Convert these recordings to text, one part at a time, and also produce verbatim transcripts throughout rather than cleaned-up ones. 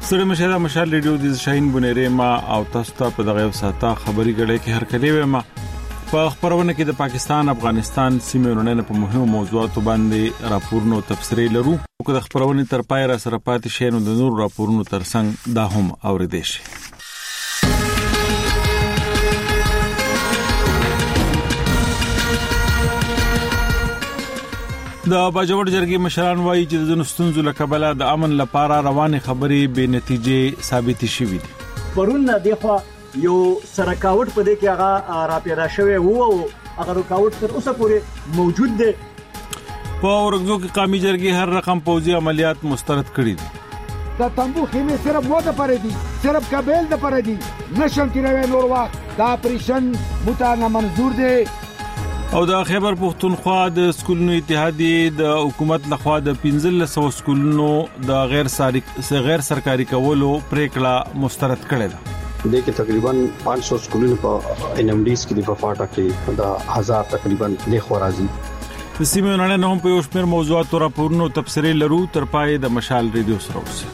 سره مشه مشال ریډیو د شاهین بنيره ما او تاسو ته په دغه ساته خبري غړې کې هر کلی وې ما په خبرونه کې د پاکستان افغانستان سیمې په مهمو موضوعاتو باندې راپورونو تفسیري لرو او د خبرونه تر پای را سره پاتې شینو د نور راپورونو ترڅنګ دا هم اوریدئ شي. د باجوړ جرګې مشران وایي چې د ستونزو له کبله د امن لپاره روانې خبرې بې نتیجې ثابت شوې دي. پرون دغه یو سرکاوټ په دې کې هغه را پیدا شوی وو او هغه رکاوټ تر اوسه پورې موجود دی. په ورغزو کې قومي جرګې هر رقم پوځي عملیات مسترد کړي دي. دا تنبو خیمه صرف وو د پاره دي، صرف کابل د پاره دي، نشم تیروي نور وخت دا پریشن متانه منظور دي. او د خیبر پختونخوا د سکولونو اتحادیه د حکومت لخوا د پنځلس سوه سکولونو د غیر ساري غیر سرکاري کولو پریکړه مسترد کړې ده. د کې تقریبا پانچ سو سکولونو په ان ام ډیز کې د فاټا کې د هزار تقریبا د خورازي د سیمه نړۍ نه هم په اوسمر موضوعاتو راپورونو تفسیري لرو تر پای د مشال ریډیو سره اوسه.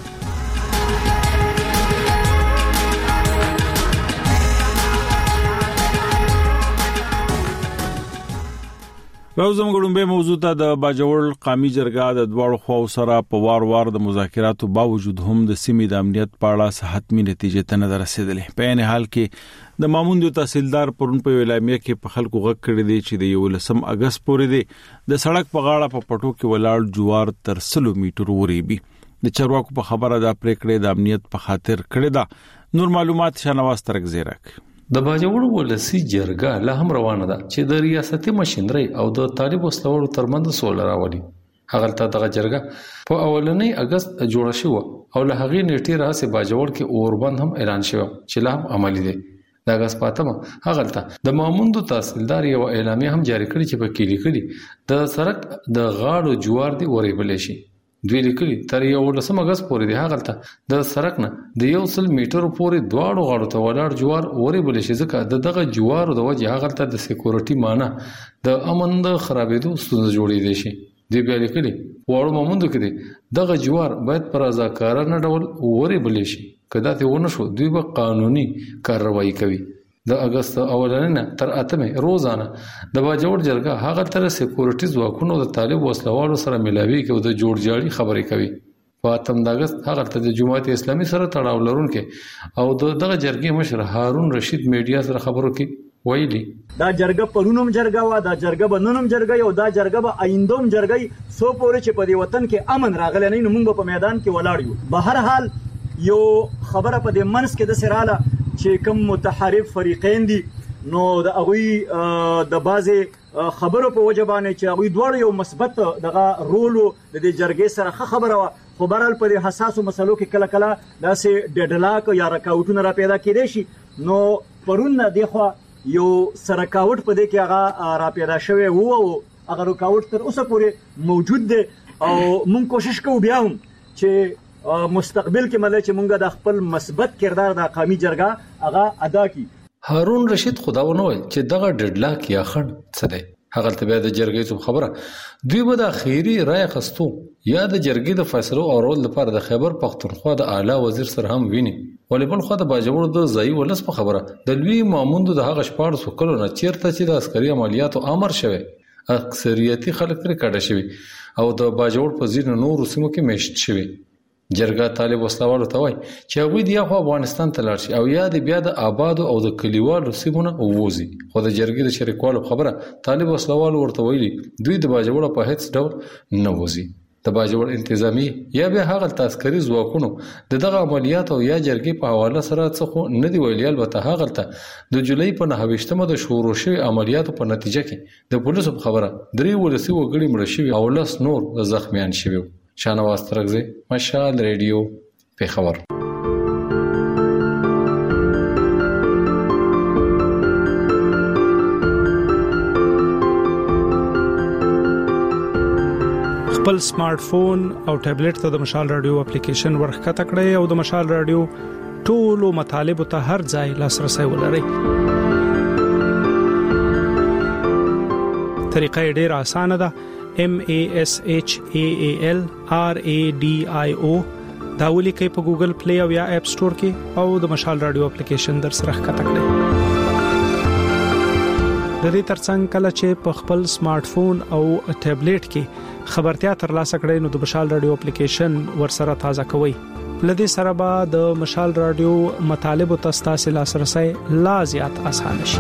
راوزم ګړومبه موضوع ته د باجوړ قومي جرګه د دواړو خواو سره په وار وار د مذاکراتو باوجود هم د سیمې د امنیت په اړه حتمی نتیجې ته نه رسیدلې. په عین حال کې د ماموندو تحصیلدار پرون په اعلامیه کې په خلکو غږ کړی دی چې د یولسم اگست پورې دی د سړک په غاړه په پټو کې ولاړ جوار تر سلو میټر وریبي. د چارواکو په خبره دا پریکړه د امنیت په خاطر کړې ده. نور معلومات شنواز ترک زیرک. د باجوړ ولسی جرګه له هم روانه ده چې د ریاستي مشندري او د طالب وسلوړو ترمنځ سوله راولي. هغه ته د جرګه په اولنۍ اگست جوړه شو او له هغې نیټه راځي باجوړ کې اوربند هم اعلان شو چې لا هم عملی دي. د اگست پاتمه هغه ته د ماموندو تحصیلدار یو اعلامیه هم جاری کړی چې په کې لیکلي د سرک د غاړو جوار دی ورېبل شي. دوی لیکلي تر یو لسم اگست پورې دی هغه ته د سرک نه د یو سل میټر پورې دواړو غاړو ته ولاړ جوار ورېبل شي ځکه د دغه جوارو د وجه هغه ته د سکیورټي معنی د امن د خرابېدو ستونزه جوړې دي شي. دوی بیا لیکلي وړو ماموندو کې دی دغه جوار باید پر رضاکارانه ډول ورېبل شي. کدا ته ونه شو دوی به قانوني کارروايي کوي. د اگست اولنه تر اتمه روزانه د باجوړ جرګه هغه تر سکیورټي ځواکونو د طالب وسلوالو سره ملاوي کې د جوړ جاړي خبرې کوي. په اتم د اگست هغه ته د جماعت اسلامي سره تړاو لرونکي او دغه جرګې مشر هارون رشید میډیا سره خبرو کې ویلي دا جرګه پرونم جرګه وا دا جرګه بنونم جرګه یو دا جرګه به آیندوم جرګه سو پورې چې په دې وطن کې امن راغلی نه موږ په میدان کې ولاړ یو. به هر حال یو خبره په دې منس کې د سراله چې کوم متحارب فریقین دي نو د هغه د بازي خبرو په وجبانه چې هغه دوړ یو مثبت دغه رول د دې جرګې سره خبره وا خو برال په حساسو مسلو کې کله کله داسې ډډلاک یا رکاوټونه را پیدا کېدي شي. نو پرون دغه یو سرکاوټ په دې کې هغه را پیدا شوی وو او هغه رکاوټ تر اوسه پورې موجود دی او مونږ کوشش کوو بیا هم چې مستقبل کې مله چې مونږه د خپل مثبت کردار د قومي جرګه هغه ادا کی. هارون رشید خداونه ویل چې دغه ډډلاک یا خند څه دی. هغه ته بیا د جرګې څخه خبره دوی به د اخیری رائے خستو یا د جرګې د فیصلو اورول لپاره د خیبر پختونخوا د اعلی وزیر سره هم ویني. ولې بل خو د باجوړ د ځای ولس په خبره د لوی ماموندو د هغه شپږ سو کلو نه چیرته چې د عسکري عملیاتو امر شوه اکثریتي خلک تر کډه شوی او د باجوړ په ځینو نورو سیمو کې میشت شوی. جرګه طالب وسلوالو ته وای چې هغه دی خو افغانستان ته لاړ شي او یا د بیا د آباد او د کلیوالو سیمونه ووزي. خو د جرګې د شریکوالو خبره طالب وسلوالو ورته ویلي دوی د باجوړ په هیڅ ډول نه ووزي. د باجوړ انتظامی یا به هغه تاسکري ځواکونو د دغه عملیات او یا جرګې په حواله سره څه نه دی ویلي. البته هغه ته د جولای په نهه د شروع شوی عملیاتو په نتیجه کې د پولیسو خبره درې ولسی وګړي مړ شوی او لس نور زخمیان شوی. شانواز ترکزی مشال ریډیو پیښور. خپل سمارټ فون او ټابلیټ ته د مشال رادیو اپلیکیشن ورخکته کړئ او د مشال رادیو ټولو مطالبه ته هر ځای لاسرسي ولرئ. طریقه ډیره اسانه ده. M A S H A A L R A D I O دا ولیکئ په ګوګل پلی او یا اپ سٹور کې او د مشال رادیو اپلیکیشن در سره ښکته کړئ. د دې ترڅنګ کله چې په خپل سمارټ فون او ټابلیټ کې خبرتیا ترلاسه کړئ نو د مشال رادیو اپلیکیشن ورسره تازه کوئ. لدې سره به د مشال رادیو مطالب او تاسو لاسرسي لا زیات آسان شي.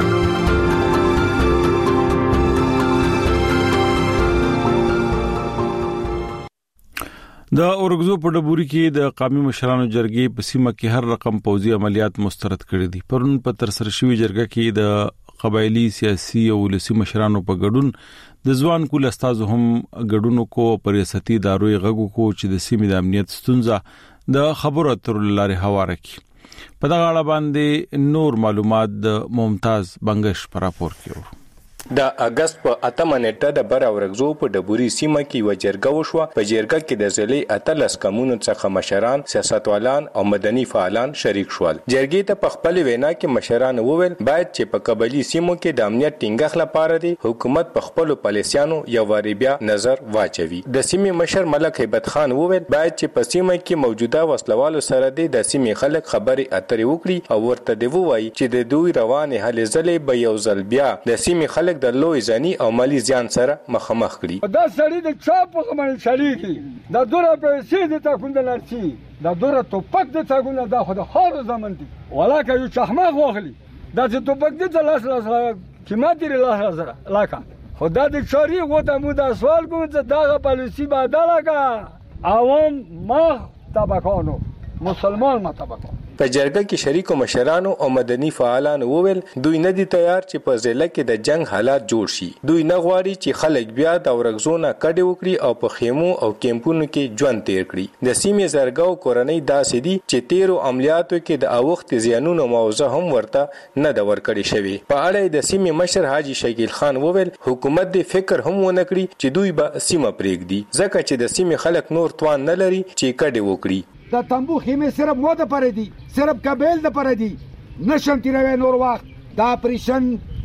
د اورګزو په ډبوري کې د قومي مشرانو جرګې په سیمه کې هر رقم پوځي عملیات مسترد کړي دي. پرون په تر سره شوی جرګه کې د قبایلی سیاسي او ولسی مشرانو په ګډون د ځوان کول استادو هم ګډونو کو پریاستي داروي غږو کو چې د سیمې د امنیت ستونزه د خبرو اترو لارې هواره کی. په دغه اړه باندې نور معلومات د ممتاز بنگش پر راپور کړو. د اگست په اتمه نیټه د بر اورګزو په ډبوري سیمه کې و جرګه وشوه. په جرګه کې د ځلې اتلس کمونو څخه مشران، سیاستوالان او مدني فعالان شریک شول. جرګې ته په خپل وینا کې مشران وویل باید چې په قبایلی سیمو کې د امنیت ټینګښت لپاره دی حکومت په خپل پالیسیانو یو واری بیا نظر واچوي. د سیمې مشر ملک هیبت خان وویل باید چې په سیمه کې موجوده وسلوالو سره د سیمې خلک خبرې اترې وکړي او ورته دی وایي چې د دوی روانې هلې ځلې به یو ځل بیا د سیمې خلک د لوی ځنی او مالی زیان سره مخامخ کړي. دا سړی د چا په غمن چلیږي، دا دوره پیسې د تاکوند لارسي، دا دوره توپک د تاکوند دا خو د خار زمن دي ولاکه یو چخماغ واخلي، دا چې توپک د لاس لاس قیمت لري لاس لاکه خدا د چاري غوته مو دا سوال کوم چې دا پالیسی بدله کا عوام ما طبقانو مسلمان ما طبقانو. په جرګه کې شریکو مشرانو او مدني فعالانو وویل دوی نه دي تیار چې په ضلع کې د جنگ حالات جوړ شي. دوی نه غواړي چې خلک بیا د اورګزونه کډې وکړي او په خیمو او کیمپونو کې ژوند تیر کړي. د سیمې زرګاو کورنۍ داسې دي چې تیرو عملیاتو کې د اوخت زیانونو موضوع هم ورته نه د ورکړې شوی. په اړه د سیمې مشر حاجی شکیل خان وویل حکومت د فکر هم ونه کړی چې دوی به سیمه پرېږدي ځکه چې د سیمې خلک نور توان نه لري چې کډې وکړي. دا تنبو خیمه صرف مو د پاره دي، صرف کابل د پاره دي، نشم تیروي نور وخت. دا پریشن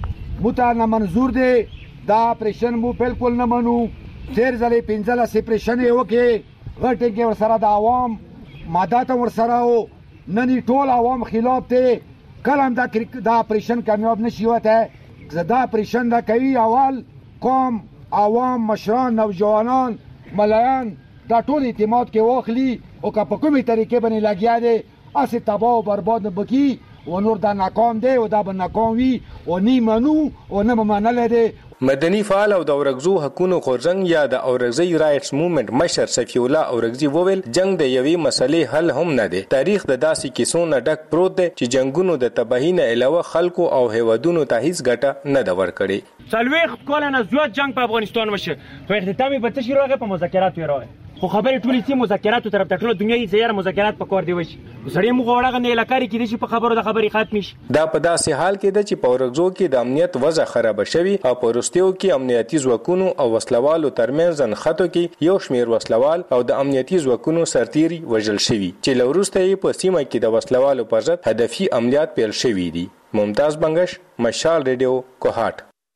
متانه منظور دي، دا پریشن مو بالکل نه منو. تیر ځلې پنځله سپریشن یو کې غټه کې ورسره د عوام مادات ورسره او نني ټول عوام خلاف ته کلم دا دا پریشن کامیاب نشي وته. زدا پریشن دا کوي اول قوم عوام مشران نوجوانان ملایان دا ټول اعتماد کې واخلي او که په کومې طریقې باندې لګیا دی اسې تباہ او برباد بکی و نور دا ناکام دی او دا به ناکام وي او نه منو او نه منل دی. مدني فعال او د اورګزو حقوقو خورځنګ یا د اورګزي رائټس موومېنټ مشر صفی الله اورګزي وویل جنگ د یوې مسلې حل هم نه دی. تاریخ د داسې کیسو نه ډک پروت دی چې جنگونو د تباہی نه علاوه خلکو او هیوادونو ته هیڅ ګټه نه د ورکړي. څلوېښت کاله نه زیات جنگ په افغانستان وشو خو اختتام یې په څه شي راغی؟ په مذاکراتو یې راغی. خو خبرې ټولې سي مذاکراتو طرف ته ټول دنیا یې زیار مذاکرات په کار دی وشي. سړی موږ وړاغه نه لکاري کې دي چې په خبرو د خبرې ختم شي. دا په داسې حال کې ده چې په اورګزو کې د امنیت وضع خراب شوی او په وروستیو کې امنیتي ځواکونو او وسلوالو ترمنځ نښتو کې یو شمیر وسلوال او د امنیتي ځواکونو سرتیري وژل شوي چې لوروسته یې په سیمه کې د وسلوالو پر ضد هدفي عملیات پیل شوي دي. ممتاز بنگش، مشال ریډیو، کوهاټ.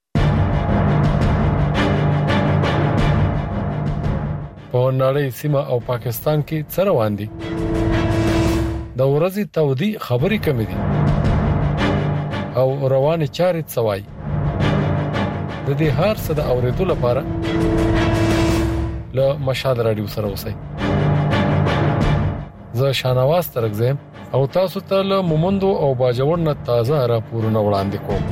په نړۍ سیمه او پاکستان کې څه روان دي؟ د ورځې تودي خبرې کمې دي او روانې چارې څوای. د دې هر څه د اورېدو لپاره له مشال رادیو سره اوسئ. زه شانواز ترګزم او تاسو ته له مومندو او باجوړ نه تازه راپورونه وړاندې کوم.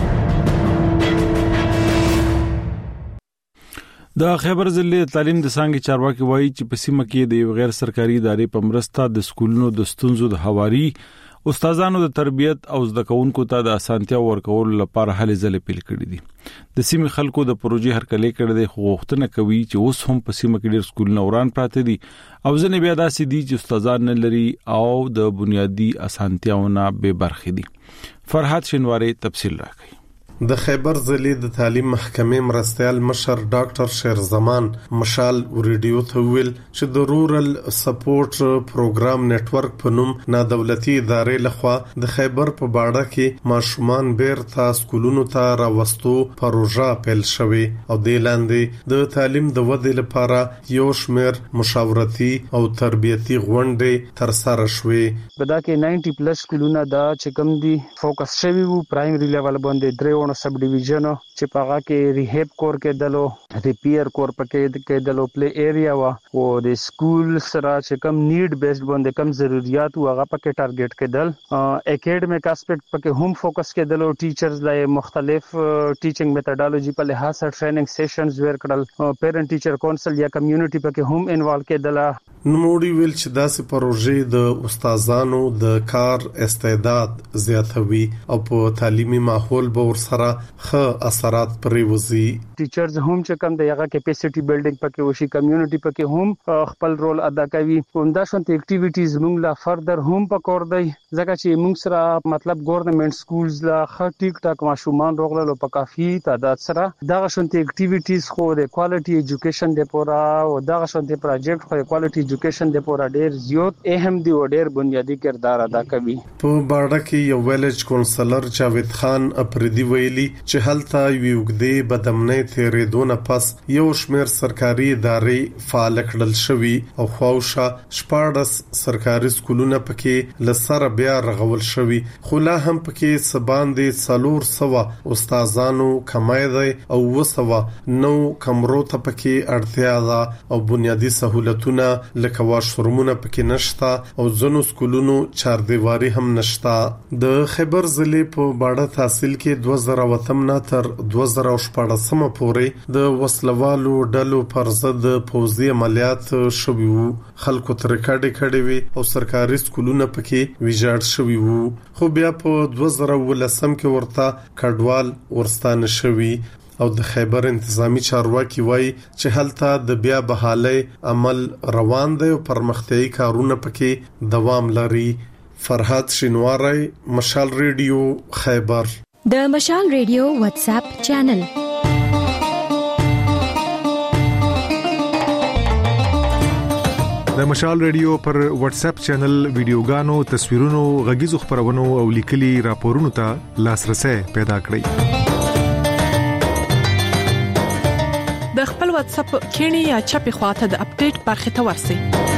د خیبر ضلع تعلیم د څنګه چارواکي وایي چې په سیمه کې د غیر سرکاري ادارې په مرسته د سکولونو د ستونزو د حواري استادانو د تربیت او زده کوونکو ته د اسانتیا ورکول لپاره هلې ځلې پیل کړې دي. د سیمې خلکو د پروژې هرکلی کړې ده خو غوښتنه کوي چې اوس هم په سیمه کې ډېر سکولونه وران پراته دي او ځنې بیا داسې دي چې استادان نه لري او د بنیادی اسانتیاونه بے برخې دي. فرحات شینواری تفصیل راکړي. د خیبر ضلع د تعلیم محکمې مرستيال مشر ډاکټر شیرزمان مشال ریډیو ته ویل چې د رورل سپورټ پروګرام نتورک په نوم نادولتي ادارې لخوا د خیبر په باړه کې ماشومان بیرته سکولونو ته راوستو پروژه پیل شوې او د لاندې د تعلیم د ودې لپاره یو شمېر مشاورتي او تربیتي غونډې ترسره شوې. په دا کې نود پلس سکولونه دا چې کوم دي فوکس شوی وو پرایمري لیول باندې درې سب ډیویژن چې پاغه کې ریهب کور کې دلو ریپیر کور پکې کې دلو پلی ایریا وا او د سکول سره چې کم نیډ بیسډ باندې کم ضرورت او هغه پکې ټارګټ کې دل اکیډمیک اسپیکټ پکې هم فوکس کې دلو ټیچرز لای مختلف ټیچینګ میتھډالوژي په لحاظ سره ټریننګ سیشنز ور کړل پیرنټ ټیچر کونسل یا کمیونټي پکې هم انوالو کې دل. نوموړي ویل چې داسې پروژې د استادانو د کار استعداد زیاتوي او په تعلیمي ماحول به ورسره ښه اثرات پرېوځي. ټیچرز هم چې کوم د هغه کیپاسټي بلډینګ پکې وشي کمیونټي پکې هم خپل رول ادا کوي. همدا شانت اکټیویټیز موږ لا فردر هم پکور دی ځکه چې موږ سره مطلب ګورنمنت سکولز لا ښه ټیک ټاک ماشومان روغلو په کافي تعداد سره دغه شانت اکټیویټیز خو د کوالټي ایجوکیشن د پورا او دغه شانت پروجیکټ خو کوالټي ایجوکیشن د پورا ډیر زیات اهم دی او ډیر بنیادی کردار ادا کوي. په باړه کې یو ویلج کونسلر جاوید خان اپریدي ویلي چې هلته ویوګدې بدمنۍ تیرېدونه پس یو شمېر سرکاري ادارې فعال کړل شوي او خواوشا شپاړس سرکاري سکولونه پکې لسره بیا رغول شوي خو لا هم پکې سباندې څلور سوه استادانو کمای دی او وسوه نو کمرو ته پکې اړتیا ده او بنیادی سہولتونه لکه واشرومونه پکې نشتا او ځینو سکولونو چاردیواري هم نشتا. د خیبر ضلع په باړه تحصیل کې دوه زره وتم نه تر دوه زره شپږم پورې د وسلوالو ډلو پر ضد پوځي عملیات شوي وو. خلکو تر کډې کډې وي او سرکاري سکولونه پکې ویجاړ شوي وو خو بیا په دوه زره ولسم کې ورته کډوال ورستانه شوي او د خیبر انتظامی چارواکي وایي چې هلته د بیا بحالي عمل روان دی او پرمختیايي کارونه پکې دوام لري. فرحات شینواری، مشال ریډیو، خیبر. د مشال ریډیو واتس اپ چینل د مشال ریډیو پر واتس اپ چینل ویډیوګانو، تصویرونو، غږیزو خبرونو او لیکلي راپورونو ته لاسرسي پیدا کړئ. د خپل واتس اپ کینی یا چپی خواته د اپډیټ برخه ته ورسئ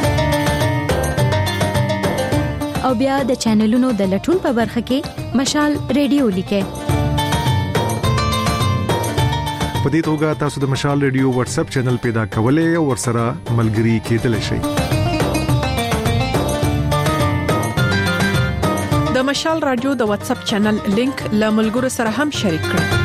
او بیا د چینلونو د لټون په برخه کې مشال ریډیو لیکئ. په دې توګه تاسو د مشال ریډیو واتس اپ چینل پیدا کولای او ورسره ملګري کېدلی شئ. د مشال رادیو د واتس اپ چینل لینک له ملګرو سره هم شریک کړئ.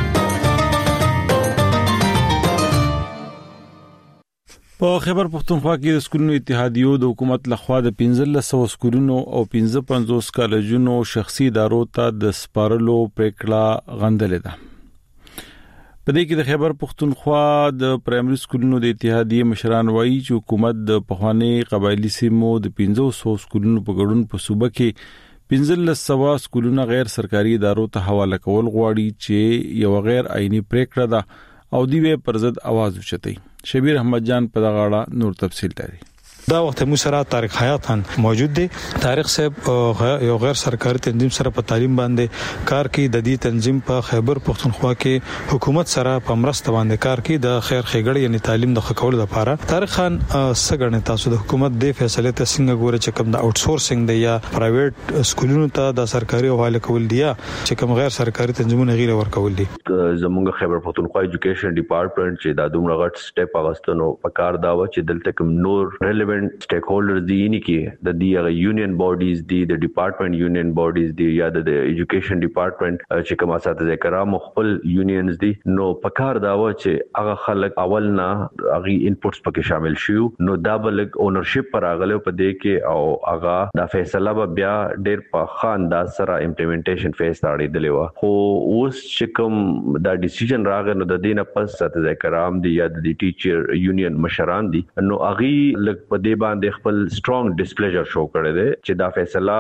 په خیبر پختونخوا کې د سکولونو اتحادیو د حکومت لخوا د پنځلس سوه سکولونو او پنځه پنځوس کالجونو شخصي ادارو ته د سپارلو پریکړه غندلې ده. په دې کې د خیبر پختونخوا د پرایمري سکولونو د اتحادیې مشران وایي چې حکومت د پخوانی قبایلی سیمو د پنځه سوه سکولونو په ګډون په صوبه کې پنځلس سوه سکولونه غیر سرکاري ادارو ته حواله کول غواړي چې یو غیر عیني پریکړه ده او دی به پر ضد आवाज اوچتي. شبیر احمد جان په دغه اړه نور تفصیل لري. دا وخت مو سره طارق حیات خان موجود دی. طارق صاحب یو غیر سرکاري تنظیم سره په تعلیم باندې کار کوي. د دې تنظیم په خیبر پختونخوا کې حکومت سره په مرسته باندې کار کوي د خیر ښېګړې یعنی تعلیم د خکول لپاره. طارق خان څنګه تاسو د حکومت د فیصله ته څنګه ګورئ چې کوم د اوټ سورسینګ دی یا پرایویټ سکولونو ته د سرکاري حواله کول دی یا چې کوم غیر سرکاري تنظیمونه غیر ورکول دي؟ زموږ خیبر پختونخوا ایجوکیشن ډپارټمنټ چې د دومره غټ سټیپ اغستنو په کار دا و چې دلته کوم نور ریلیونټ سټیک هولډرز دي نه کې د دې یونین باډیز دي د ډپارټمنټ یونین باډیز دي یا د ایجوکیشن ډپارټمنټ چې کوم اساتذه کرام خپل یونینز دي نو په کار دا و چې هغه خلک اول نه هغه انپوټس پکې شامل شي نو دا بل اونرشپ پر اغله په دې کې او هغه دا فیصله به بیا ډېر په خاندان سره امپلیمنټیشن فیس ته اړېدلې و خو اوس چې کوم دا ډیسیژن راغی نو د دې نه پس اساتذه کرام دي یا د ټیچر یونین مشران دي نو هغه لک په دې باندې خپل سترونګ ډیسپلیجر شو کړی دی چې دا فیصله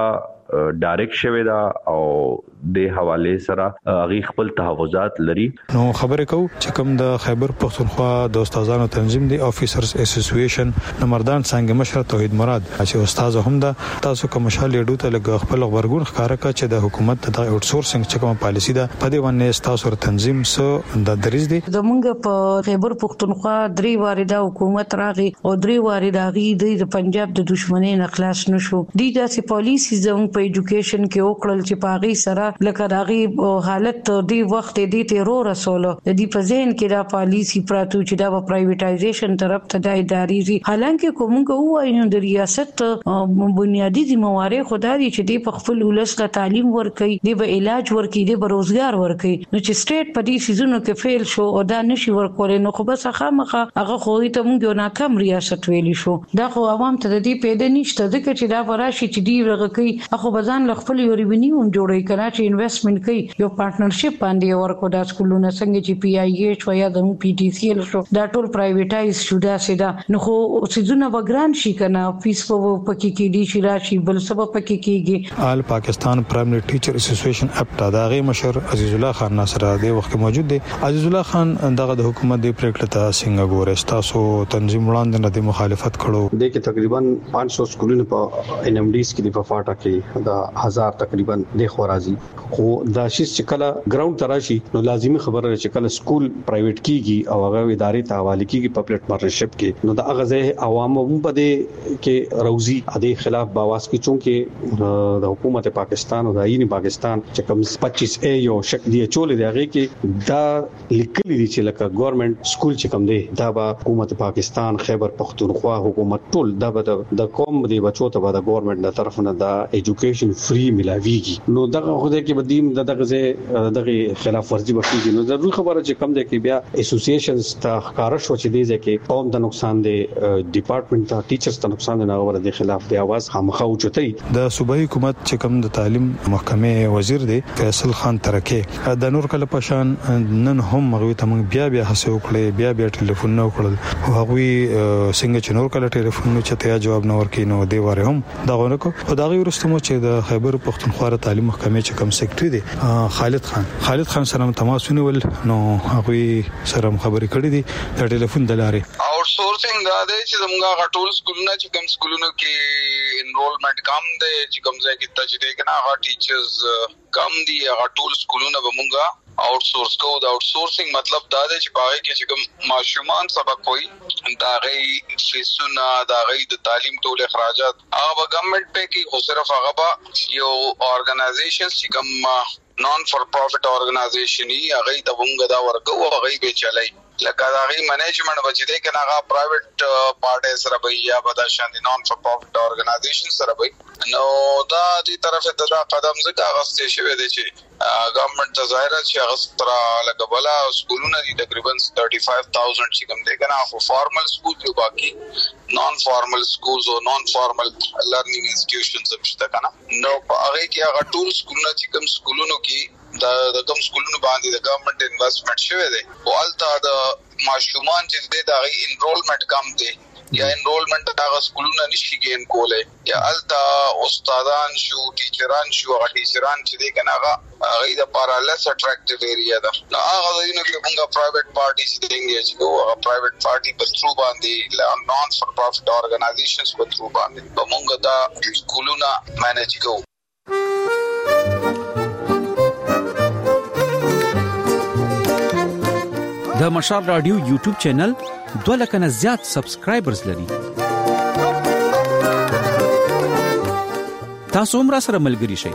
ډایرکټ شوی دا او د حواله سره غي خپل تحفظات لري. نو خبره کو چې کوم د خیبر پختونخوا د استادانو تنظیم دی افیسرز اسوسییشن نمردان څنګه مشر توحید مراد چې استاد هم دا تاسو کوم مشال لیډو ته لګ خپل خبرګون ښکارا کا چې د حکومت د اوټ سورسینګ چې کوم پالیسی ده په دې باندې تاسو تنظیم سو د دریز دی د مونږ په خیبر پختونخوا درې وارده حکومت راغی او درې وارده غي د پنجاب د دشمنی نه خلاص نشو. دي داسې پالیسی زموږ په ایجوکیشن کې وکړل چې پاغي سره لکه داغي حالت دی وخت دی تیرور رسول د دې په ذهن کې دا پالیسی پراتو چې دا په پرایویټایزیشن طرف ته د ادارې حالانکه کومه وایو د ریاست بنیادی ذمہواری خدای چې دی په خپل ولس ته تعلیم ورکړي دی به علاج ورکړي دی به روزګار ورکړي نو چې سټیټ په دې سيزونو کې فیل شو او دا نشي ورکول نو خو بس خامخه هغه خو ته موږ ناکام ریاست ویلی شو. دا خو عوام ته د دې پیدا نشته ځکه چې دا وراشي چې دی ورغکې اخو بزان خپل یو ریونیو جوړی کړه چې انویسټمنټ کوي یو پارټنرشپ باندې ورکو د سکولونو څنګه چې پی آی ای شو یا د پی ټی سی ال شو دا ټول پرایویټایز شو دا سیدا نو خو سيزونه وګران شي کنه فیس په پکې کې دي شي راشي بل سبب پکې کېږي. آل پاکستان پرایمری ټیچر اسوسییشن اپټا داغه مشر عزیز الله خان ناصر د وخت موجود دی. عزیز الله خان دغه د حکومت د پریکړه ته څنګه ګوري تاسو تنظیم وړاندې نه د مخالفت کړو د کې تقریبا پانچ سو سکولونو په ان ام ډیز کې د فاټا کې دا هزار تقریبا د خورازي خو دا شي چې کله ګراوند تراشي نو لازمي خبره چې کله سکول پرایویټ کیږي او هغه ادارې ته حواله کیږي پبلک پارټنرشپ کې نو دا غزه عوامو په دې کې روزي د خلاف باواز کې چونکه د حکومت پاکستان او د عین پاکستان چې کوم پچیس اے یو شک دی چولې دی هغه کې دا لیکلي دي چې لکه ګورنمنت سکول چې کوم دی دا به حکومت پاکستان خیبر پختونخوا حکومت ټول دا به د قوم دی بچو ته به د ګورنمنت د طرف نه دا ایجوکیشن فری ملاويږي نو دغه خو دې کې بدیم دغه ځای دغه خلاف ورزي وکړي نو ضروري خبره چې کم ده کې بیا اسوسییشنز ته ښکارا شو چې دې ځکه قوم ته نقصان دی ډپارټمنټ ته ټیچرز ته نقصان دی نو ور د خلاف دی आवाज خامخا اوچتي. د صوبایي حکومت چې کوم د تعلیم محکمې وزیر دی فیصل خان ترکه د نور کله پشان نن هم مغوي ته بیا بیا هڅه وکړي بیا بیا ټلیفون نو کړل هغه څنګه چې نور کله ټلیفون نو چته جواب نو ورکې نو دی واره هم دغه نو خدای ورستمو چې د خیبر پختونخوا تعلیم محکمې چې کوم سیکریټری دی خالد خان خالد خان سره تماس ونیول نو هغه سره خبرې کړې دي د ټلیفون د لارې آوټ سورسینګ دا دی چې زموږ غټول سکولونه چې کوم سکولونو کې انرولمنٹ کم دی چې کوم ځای کې تجربه کنه هغه ټیچرز کم دي هغه ټول سکولونه به مونږه آوټ سورس کو دا آوټ سورسینګ مطلب دا دی چې پاره کې چې کوم ماشومان سبق کوي دا غي فیسونه دا غي د تعلیم ټول اخراجات هغه ګورنمنت په کې خو صرف هغه یو اورګنایزیشن چې کوم نان فور پروفټ اورګنایزیشن ای هغه ته مونږ دا ورکو هغه به چلای لکه دا غي منیجمنت بچی دی کنه هغه پرایویټ پارټي سره به یا بداشان دي نان فور پروفټ اورګنایزیشن سره به نو دا دې طرفه ته دا قدم زکه غسته شوی دی چې ګورنمنت ته ظاهر چې هغه سترا لکه بلا سکولونه دي تقریبا thirty-five thousand چې کوم دی کنه خو فارمل سکول دی باقي نان فارمل سکولز او نان فارمل لرنینګ انسټیټیوشنز هم شته کنه نو هغه کې هغه ټول سکولونه چې کوم سکولونو کې دا د کوم سکولونو باندې د ګورنمنت انویسټمنټ شوی دی او الته د ماشومان چې د دغه انرولمنٹ کم دی یا انرولمنٹ هغه سکولونه نشي ګین کولای یا الته استادان شو ټیچران شو هغه ټیچران چې دی کنه هغه هغه د پارا لیس اټریکټیو ایریا ده نو هغه د یو کې موږ پرایویټ پارټیز دي انګیج کوو هغه پرایویټ پارټي په تھرو باندې نان فور پروفټ اورګنایزیشنز په تھرو باندې په موږ دا سکولونه مینیج کوو. د مشال رادیو یوټیوب چینل دوه لک نه زیات سبسکرایبرز لري. تاسو هم را سره ملګري شئ.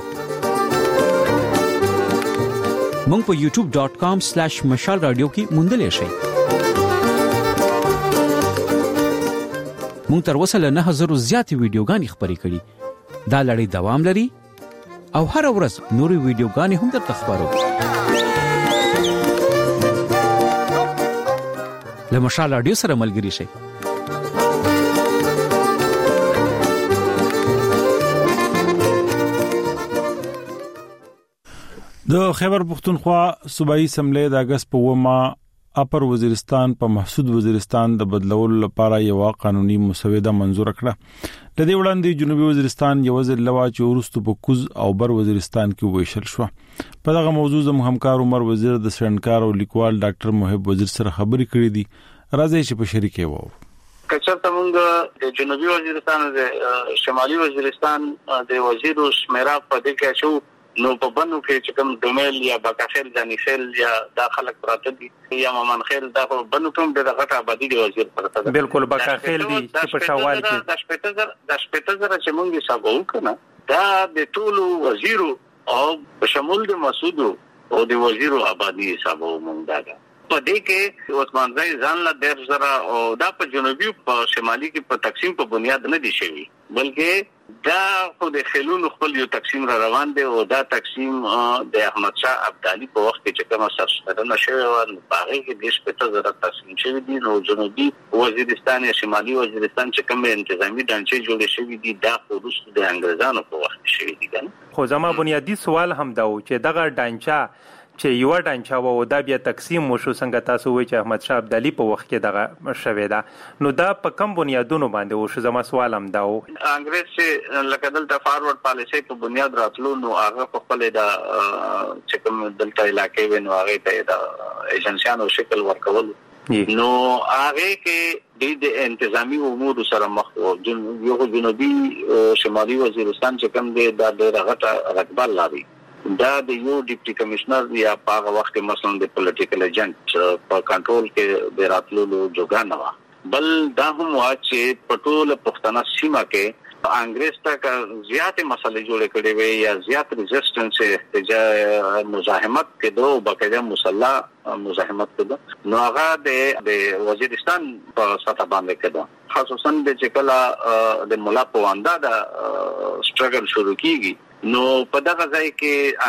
مونږ په یوټیوب ډاٹ کام سلیش مشال رادیو کې موندلې شئ. مونږ تر اوسه له نه هزار زیات ویډیوګانې خبرې کړې. دا لړۍ دوام لري او هر ورځ نوري ویډیوګانې هم درته خبرو. له مشال رادیو سره ملګري شئ. د خیبر پختونخوا صوبایي اسمبلی د اگست په ومه اپر وزیرستان په محسود وزیرستان د بدلولو لپاره یو قانوني مسوده منزور کړه. د دې وړاندې جنوبي وزیرستان یو ځل لوا چې ورستو په کوز او بر وزیرستان کې ویشل شو. په دغه موضوع زموږ همکار عمر وزیر د سرنکار او لیکوال ډاکټر محب وزیر سره خبرې کړې دي. راځي چې په شریکه وو. کچته موږ د جنوبي وزیرستان د شمالي وزیرستان د وزیر شمیرا په دې کې شو نو په بنو کې چې کوم دومل یا باکخیل ځانیخیل یا داخله پراته دي یا ممن خیل دا په بنو کوم د غټه آبادی دی وزیر پراته بالکل باکخیل دي چې په شوال کې د شپږ زره د شپږ زره چې موږ حساب وکړو دا د ټول وزیرو او په شمول د مسعود او د وزیرو آبادی حساب ومنځ دا په دې کې عثمان زای ځان له ډېر زره او دا په جنوبي په شمالي کې په تقسیم په بنیاد نه دي شوی بلکې دا خو د خلونو خپل یو تقسیم را روان دی او دا تقسیم د احمد شاه ابدالي په وخت کې چې کوم اساس نشوي او باغې کې د شپږ زره تقسیم شوی دي نو جنوبي وزیرستان یا شمالي وزیرستان چې کوم انتظامی ډانچې جوړې شوی دي دا خو د انګريزانو په وخت شوی دي خو زما بنیادی سوال هم دا و چې دغه ډانچا چې یو ډانچا و دا بیا تقسیم وشو څنګه تاسو وایي چې احمد شاه ابدالي په وخت کې دغه شوی دا نو دا په کم بنیادونو باندې وشو زما سوال هم دا و انګريز چې لکه دلته فارورډ پالیسي په بنیاد راتلو نو هغه په خپل د چې کوم دلته علاقې ونو هغه ته د ایجنسیانو شکل ورکول نو هغه کې د انتظامی امور سره مخ وو یو جنوبي شمالي وزیرستان چې کوم دی دا د غټه رقبه لري دا د یو ډیپټي کمشنر یا په هغه وخت کې مثلا د پولیټیکل ایجنټ په کنټرول کې د راتلو جوګان و بل دا هم وا چې پټول پښتنه سیمه کې انګريز ته زیاتې مسلې جوړې کړې وي یا زیات resistance احتجاج مزاحمت کې دوه باقاعده مسلح مزاحمت کې نو هغه د وزیرستان په سطح باندې کېده خصوصا د چکلا د مولا پواندا د سټرګل شروع کیږي نو په دغه ځای کې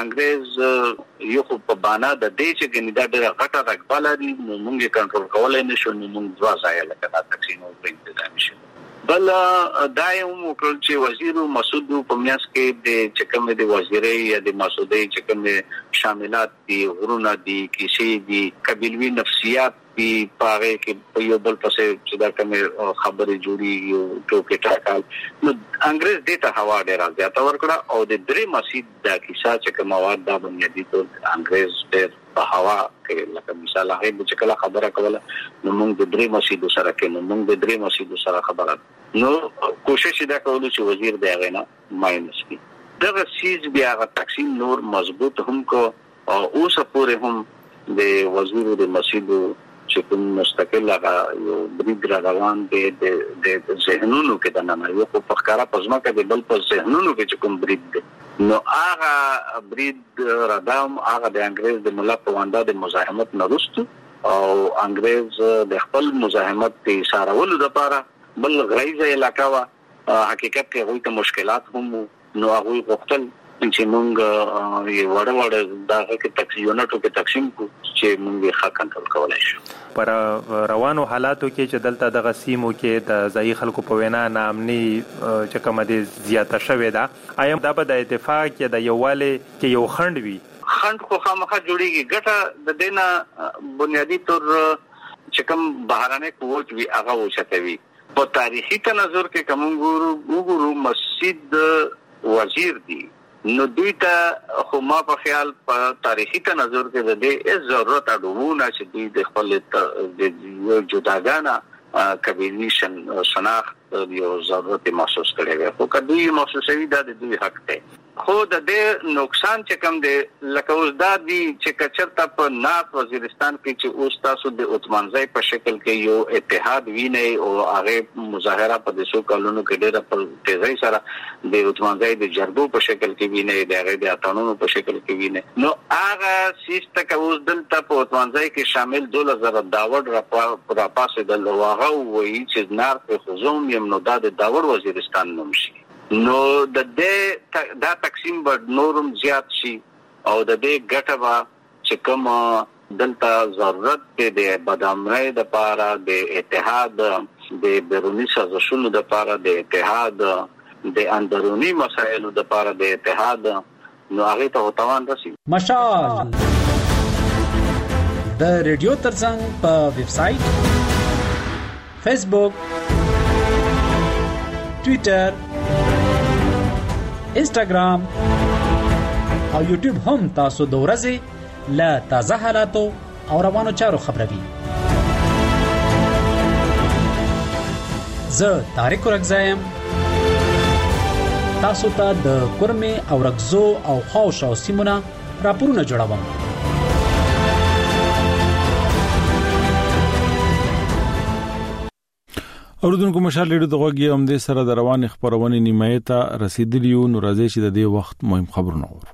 انګريز یو په بانا د دې چې ګندا ډېر غټه رقبه لري نو موږ کنټرول کولای نشو نو موږ ځوا ځای لکه دا تقسیم او انتظام شي بل دا یو مکل چې وزیر مسعود په میاس کې د چکم د وزیرۍ یا د مسعودي چکم شاملات دي غرونه دي کیسې دي قبيلوي نفسيات دي پاره کې یو بل پسې چې دا کوم خبرې جوړي یو ټوکې ټاکل نو انګريز دې ته هوا ډېر زیات ورکړه او د درې مسجد د کیسه چې کوم مواد د بنیادی ټول انګريز ډېر په هوا کې لکه مثال هغه چې کله خبره کوله نو موږ د درې مسجد سره کې نو موږ د درې مسجد سره خبره نو کوشش دا کولو چې وزیر دی هغه نه ماینس کی دغه سیز بیا غا تقسیم نور مضبوط هم کو او اوس پورې هم د وزیر د مسجد چې کوم مستقل هغه یو بریګ روان دی د ذهنونو کې د نه یو په ښکارا پزما کې د بل په ذهنونو کې چې کوم بریګ دی نو هغه بریګ رادام هغه د انګريز د مولا پواندا د مزاحمت نرست او انګريز د خپل مزاحمت په اشارهولو لپاره بل غریزه علاقہ وا حقیقت کې هغه ته مشکلات هم نو هغه وختل چې موږ یو وړ وړ دغه کې تقسیمونو کې تقسیم کو چې موږ ښه کنټرول کولای شو پر روانو حالاتو کې چې دلته د غسیمو کې د ځای خلکو په وینا نامني چې کوم دي زیاته شوې ده ایم دا په د اتفاق کې د یووالي کې یو خند وي خند خو خامخا جوړیږي ګټه د دینه بنیادی تور چې کوم بهرانه قوت وی هغه وشتوي په تاریخي تناظر کې کوم ګورو ګورو مسجد وزیر دی نو دوی ته خو ما په خیال په تاریخي تناظر کې د دې ضرورت اډوونه چې دوی د خپل د جداګانه قبيلي شناخت یو ضرورت محسوس کړي وي خو کدی محسوسوي د دوی حق دی خو د دې نقصان چې کم دی لکه اوس دا دی چې کچرته په نات وزیرستان کې چې اوس تاسو د عثمانزای په شکل کې یو اتحاد ویني او هغه مظاهره په دسو کالونو کې ډېر په تیزی سره د عثمانزای د جرګو په شکل کې ویني د هغه د اتانونو په شکل کې ویني نو هغه سیسته کې اوس دلته په عثمانزای کې شامل دوله زره داوړ را پاسه د لواغه وایي چې نار په خزوم یم نو د داوړ وزیرستان نومشي نو د دې دا تقسیم بر نورم زیات شي او د دې ګټه وا چې کوم دلته ضرورت دی د بدامرۍ د پاره د اتحاد د بیرونی سازشونو د پاره د اتحاد د اندرونی مسایلو د پاره د اتحاد نو هغه ته توان رسي مشال د ریډیو ترڅنګ په ویب سټ، فیسبوک، ټوئیټر، انسټاګرام او یوټیوب هم تاسو د ورځې له تازه حالاتو او روانو چارو خبروي. زه طارق رګزایم، تاسو ته د کورمه او رګزو او خاوشو سیمونه راپورونه جوړوم. اوردونکو مشال لیډو دغه غي هم د سره د روان خبرونه نیمه ته رسیدلی نو راځي چې د دې وخت مهم خبرونه اورو.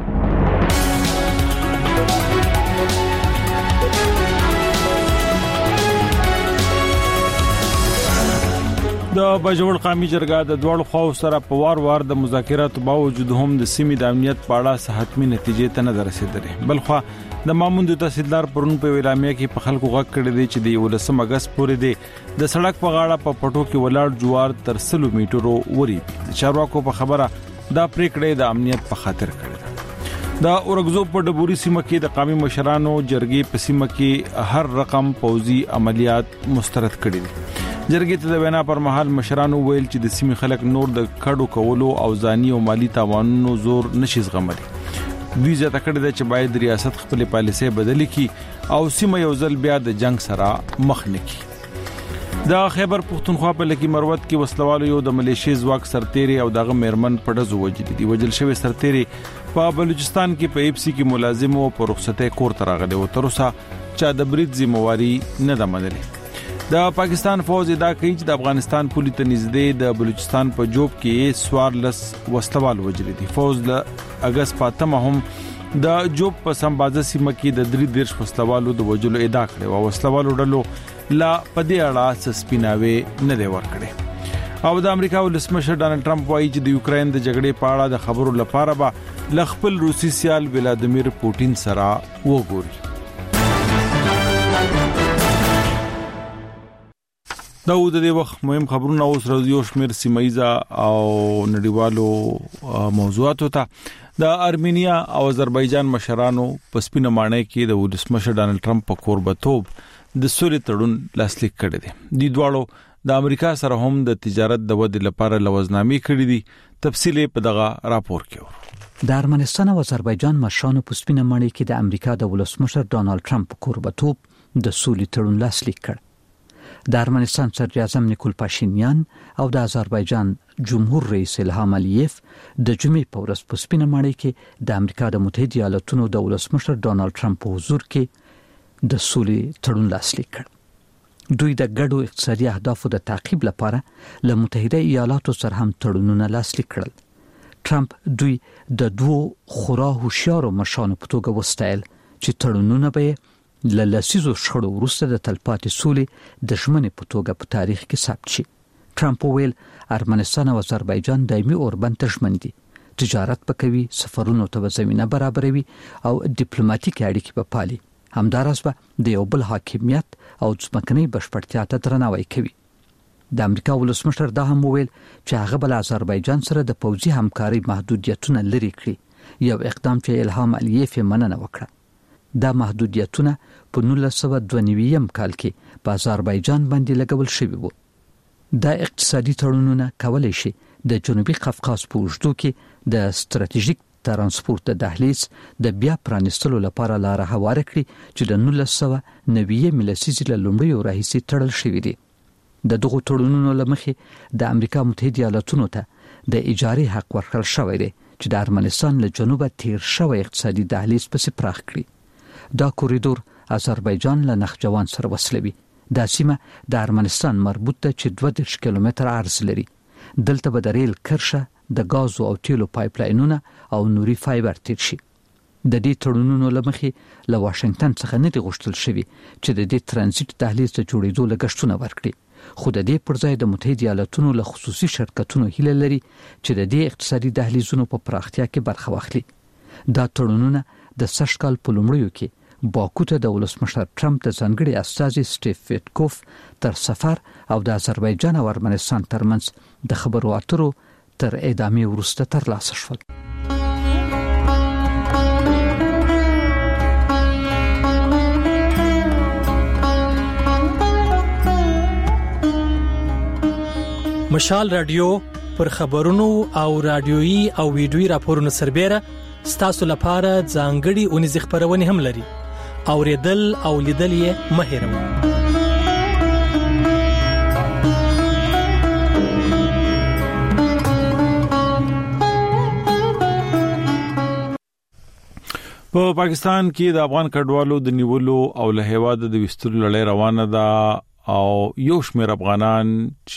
د بجوړ قومي جرګه د دوړ خو سره په وار وار د مذاکراتو باوجود هم د سیمې د امنیت په اړه حتمی نتیجې ته نه رسیدلې. بلخو د ماموند تحصیلدار پرون په ویلامیا کې په خلکو غږ کړی دی چې د ولسم اگست پورې دی د سړک په غاړه په پټو کې ولاړ جوار تر سلو میټرو وری. چارواکو په خبره دا پریکړه د امنیت په خاطر کړې ده. د اورګزو په ډبوري سیمه کې د قومي مشرانو جرګې په سیمه کې هر رقم پوزي عملیات مسترد کړي دي. جرګې ته د وینا پر مهال مشرانو ویل چې د سیمې خلک نور د کډو کولو او ځاني او مالی تاوانونو زور نشي زغملي. دوی ځکه کړی دی چې باید ریاست خپل پالیسي بدل کړي او سیمه یو ځل بیا د جنگ سره مخ نه کړي. د خیبر پختونخوا په لکی مروت کې وسلوالو یو د ملیشي ځواک سرتيري او دغه میرمن په دزو وجدي دی. وجل شوی سرتيري په بلوچستان کې په ایپسي کې ملازم او په رخصته کور ترغله او تروسا چې د برید ذمہواری نه ده منلې. د پاکستان فوج دا کوي چې د افغانستان پولیس ته نږدې د بلوچستان په جوب کې سوارلس وسلوال وجل دي. فوج د اگست پاتمه هم د جوب په سمبازه سیمه کې د درې دیرش وسلوالو د وجلو ادعا کړې او وسلوالو ډلو لا پدې اړه سسپیناوي نه دی ورکړي. او د امریکا ولسمشر ډانلډ ټرمپ وایي چې د یوکرين د جګړې په اړه د خبرو لپاره به لخپل روسي سیال ولادیمیر پوتین سره وګوري. دا و د دې وخت مهم خبرونه اوس راځي شمیر سیمایزه او نړیوالو موضوعاتو ته. د ارمینیا او آذربایجان مشرانو په سپینه مانې کې د ولسمشر ډانلډ ټرمپ په کوربتوب د سولې تړون لاسلیک کړی دی. د دوړو د امریکا سره هم د تجارت د ودې لپاره لوزنامې کړې دي. تفصیل په دغه راپور کې ورو. د ارمنستان او آذربایجان مشرانو په سپینه مانې کې د امریکا د ولسمشر ډانلډ ټرمپ په کوربتوب د سولې تړون لاسلیک کړ. د ارمنستان صدر اعظم نیکول پاشینیان او د آذربایجان جمهور رئیس الهام الیف د جمعې په ورځ په سپینه مانې کې د امریکا د متحده ایالاتونو د ولسمشر ډانلډ ټرمپ په حضور کې د سولې تړون لاسلیک کړ. دوی د ګډو اقتصادي اهدافو د تعقیب لپاره له متحده ایالاتو سره هم تړونونه لاسلیک کړل. ټرمپ دوی د دوو خورا هوښیارو مشرانو په توګه وستایل چې تړونونه به له لسیزو شخړو وروسته د تلپاتې سولې د ژمنې په توګه په تاریخ کې ثبت شي. ټرمپ ویل ارمنستان او آذربایجان دایمي اوربند ته ژمن دي، تجارت وکوي، سفرونو ته زمينه برابروي او ډیپلوماټیک اړیکې په پالي. همدارس به د یو بل حاکمیت او ځمکنۍ بشپړتیا ته درناوی کوي. د امریکا ولسمشر دا هم ویل چې هغه بل آذربایجان سره د پوځي همکاري محدودیتونه لري کړی، یو اقدام چې الهام الیف مننه وکړه. دا محدودیتونه په نولس سوه دوه نوي کال کې په آذربایجان باندې لګول شوي وو. دا اقتصادي تړونونه کولای شي د جنوبي قفقاز په اوږدو کې د ستراتیژیک ترانسپورت د دهلیز د بیا پرانستلو لپاره لار هواره کړي چې د نولس سوه نوي ملسیزې له لومړیو راهیسې تړل شوي دي. د دغو تړونونو له مخې د امریکا متحده ایالاتونو ته د اجارې حق ورکړل شوی دی چې د ارمنستان له جنوبه تیر شوی اقتصادي دهلیز پسې پراخ کړي. دا کوریدور آذربایجان له نخجوان سره وصلوي. دا سیمه د ارمنستان مربوط ده چې دوه دېرش کیلومتره عرض لري. دلته به د ریل کرښه، د غازو او تیلو پایپ لاینونه او نوري فایبر تیر شي. د دې تړونونو له مخې له واشنگټن څخه نه دی غوښتل شوی چې د دې ترانزیت دهلیز ته جوړېدو لګښتونه ورکړي، خو د دې پر ځای د متحده ایالاتونو له خصوصي شرکتونو هیله لري چې د دې اقتصادي دهلیزونو په پراختیا کې برخه واخلي. دا تړونونه د سږ کال په لومړیو کې باکو ته د ولسمشر ټرمپ د ځانګړي استازي سټیف ویټکوف تر سفر او د آذربایجان او ارمنستان ترمنځ د خبرو اترو تر اعدامي وروسته ترلاسه شول. مشال رادیو پر خبرونو او رادیويي او ویډیويي راپورونو سربېره ستاسو لپاره ځانګړي اونیز خبرونه هم لري. اوریدل او لیدل یې مه هېروئ. په پاکستان کې د افغان کډوالو د نیولو او له هیواد د وستلو لړۍ روانه ده او یو شمېر افغانان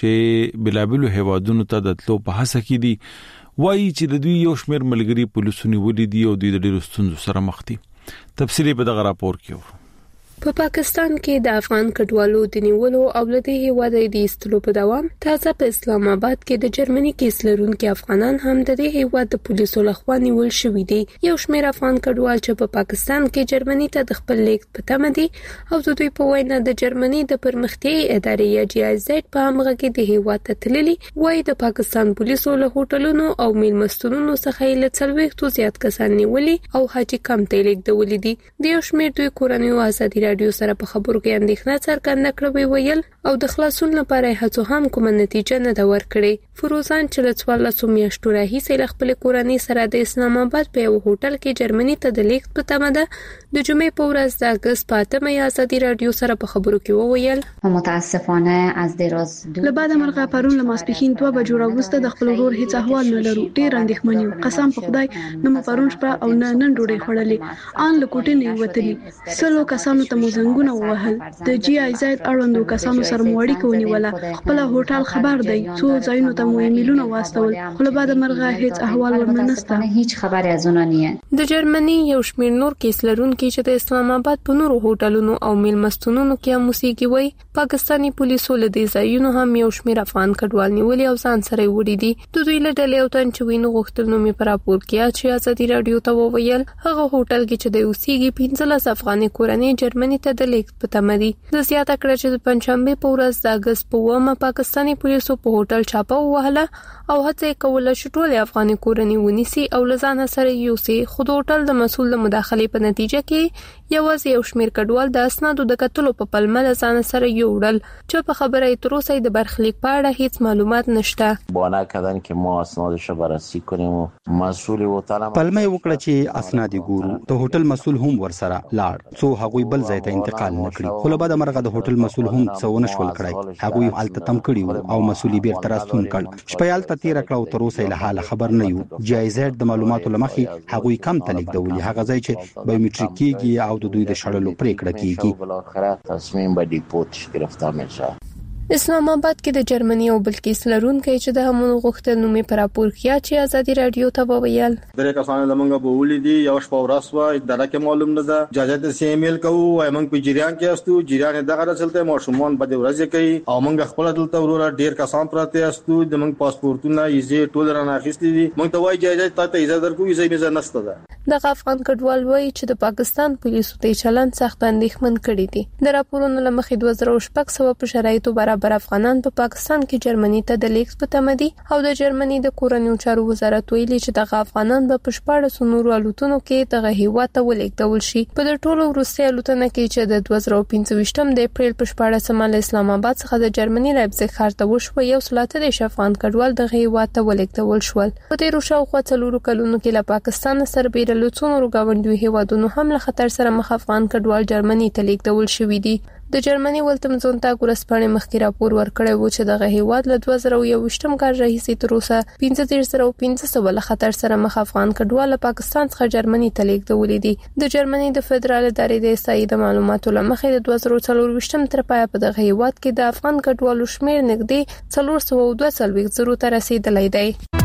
چې بلابلو هیوادونو ته د تلو په هڅه کې دي وایي چې د دوی یو شمېر ملګری پولیسو نیولې دي او دوی د ډېرو ستونزو سره مخ دي. تفصیلی په دغه راپور کې وو. په پاکستان کې د افغان کډوالو د نیولو او لدې هیواد د ایستلو په دوام تازه په اسلام آباد کې د جرمني کیس لرونکو افغانان هم د دې هیواد د پولیسو لخوا نیول شوې دي. یو شمېر افغان کډوال چې په پاکستان کې جرمني ته د خپل لیک په تمه دي او د دوی په وینا د جرمني د پرمختیايي ادارې یا جی آی زد په همغه کې د هیواد ته تللي وایي د پاکستان پولیسو له هوټلونو او میلمستونونو څخه له څلوېښتو زیات کسان نیولي او حاجی کم ته لیږدولي دي. د یو شمېر دوی کورنیو ازادي رادیو سره په خبرو کې اندېښنه څرګنده کړې ویل او د خلاصون لپاره هڅو هم کومه نتیجه نه دا ورکړي. فروزان چې له څوارلسو میاشتو راهیسې له خپل کورنۍ سره د اسلام آباد په یو هوټل کې جرمني ته د لیک په تمه ده د جمعې په ورځ د اگست په اتمه ازادي رادیو سره په خبرو کې وویل متاسفانه از دراز له بعد مرغه پرون له ماسپښین دوه بجو راوسته د خپل ورور هیڅ احوال نه لرو. ډیر اندېښمن یو. قسم په خدای نه مو پرون شپه او نه نن ډوډۍ خوړلې. ان له کوټې نه وتلی سلو کسانو ته مو زنګونه وهل. د جی آی زد اړوندو کسانو سره مو اړیکه ونیوله. خپل هوټل خبر دی څو ځایونو ته مو ایمیلونه واستول خو له بعد مرغه هیڅ احوال ورنه نسته. هیڅ خبر از اون نه. د جرمني یو شمېر نور کیس لرونکي چې د اسلام آباد په نورو هوټلونو او میلمستونونو کې موسیقي وای پاکستانی پولیسو له دې ځایونو هم یو شمېر افغان کډوال نیولي او ځان سره وړي دي. د دوی له ډلې او تن چې وینو غوښتل نو می پر راپور کې چې ازادي رادیو ته وویل هغه هوټل کې چې د اوسېږي پنځلس افغاني کورنۍ جرمني ته د لیک په تمه دي. د زیاته کړه چې د پنځشنبه په ورځ د اگست په اومه پاکستانی پولیسو په هوټل چاپه وهله او هڅه کوله چې ټول افغاني کورنۍ ونیسي او لزان سره یوسي. خو د هوټل د مسول د مداخلې په نتیجه کې یوازې یو شمېر کډوال د اسنادو د کتلو په پلمه لزان سره یوړل چې په خبره ای تر اوسه د برخلیک په اړه هیڅ معلومات نشته. بونه کردن که ما اسنادش رو بررسی کنیم و مسئول هوټل پلمه وکړه چې اسناد ګورو. د هوټل مسول هم ورسره لاړ څو هغوی بل ځای ته انتقال نکړي. خو له بعد مرغه د هوټل مسول هم څونه شول کړای. هغوی الته تم کړي او مسولي بیرته راستون کړ. شپه الته تیر کړه او تر اوسه له حاله خبر نه یو. جی آی زد د معلوماتو لمخې هغوی کم تلیک دولي هغه ځای چې بایومټریک کیږي او د دوی د شړلو پریکړه کیږي. بالاخره تصمیم به دیپورت گرفتار میشه. اسلام آباد کې د جرمني او بل کیس لرونکي چې د همون غوښتل نومي پر راپور کې چې ازادي رادیو ته وویل درې کسان لمنګه بوولې دي یو شپه ورځ وا درکه معلوم نه ده اجازه سي ایمیل کوو موږ په جریان کې استو جریان دغه رسلته ماشومان په ورځ کې او موږ خپل دلته ورور ډیر کسان پراته استو د موږ پاسپورتونه یې ټول رانه اخیستي دي. موږ ته وایي اجازه ته اجازه درکو یې زمي نشته ده. د افغان کډوال وایي چې د پاکستان پولیسو ته چلن سخت اندېښمن کړي دي. د راپورونو لمخې دوه زره شپږ سوه په شرایطو برابر افغانان په پاکستان کې جرمني ته د لیک په تمه دي او د جرمني د کورنیو چارو وزارت ویلي چې دغه افغانان به په شپاړسو نورو الوتنو کې دغه هیواد ته ولیږدول شي. په د ټولو وروستي الوتنه کې چې د دوه زره پنځه ویشتم د اپریل په شپاړسمه له اسلام آباد څخه د جرمني لایپزیګ ښار ته وشوه یو سلاته د افغان کډوال دغه هیواد ته ولیږدول شول. په تیرو شاوخوا څلورو کلونو کې له پاکستان سره بیرلو څو نورو ګاونډیو هیوادونو هم له خطر سره مخ افغان کډوال جرمني ته لیږدول شوي دي. د جرمني ولتمزون تا ګورسپانې مخکې راپور ورکړی و چې دغه هیواد له دوه زره یوویشتم کال راهیسې تر اوسه پنځه دېرش زره پنځه سوه له خطر سره مخ افغان کډوال له پاکستان څخه جرمني ته لیږدولي دي. د جرمني د فدرال ادارې د احصایې د معلوماتو له مخې د دوه زره څلورویشتم تر پایه په دغه هیواد کې د افغان کډوالو شمېر نږدې څلور سوه او دوه څلوېښت زرو ته رسیدلی دی.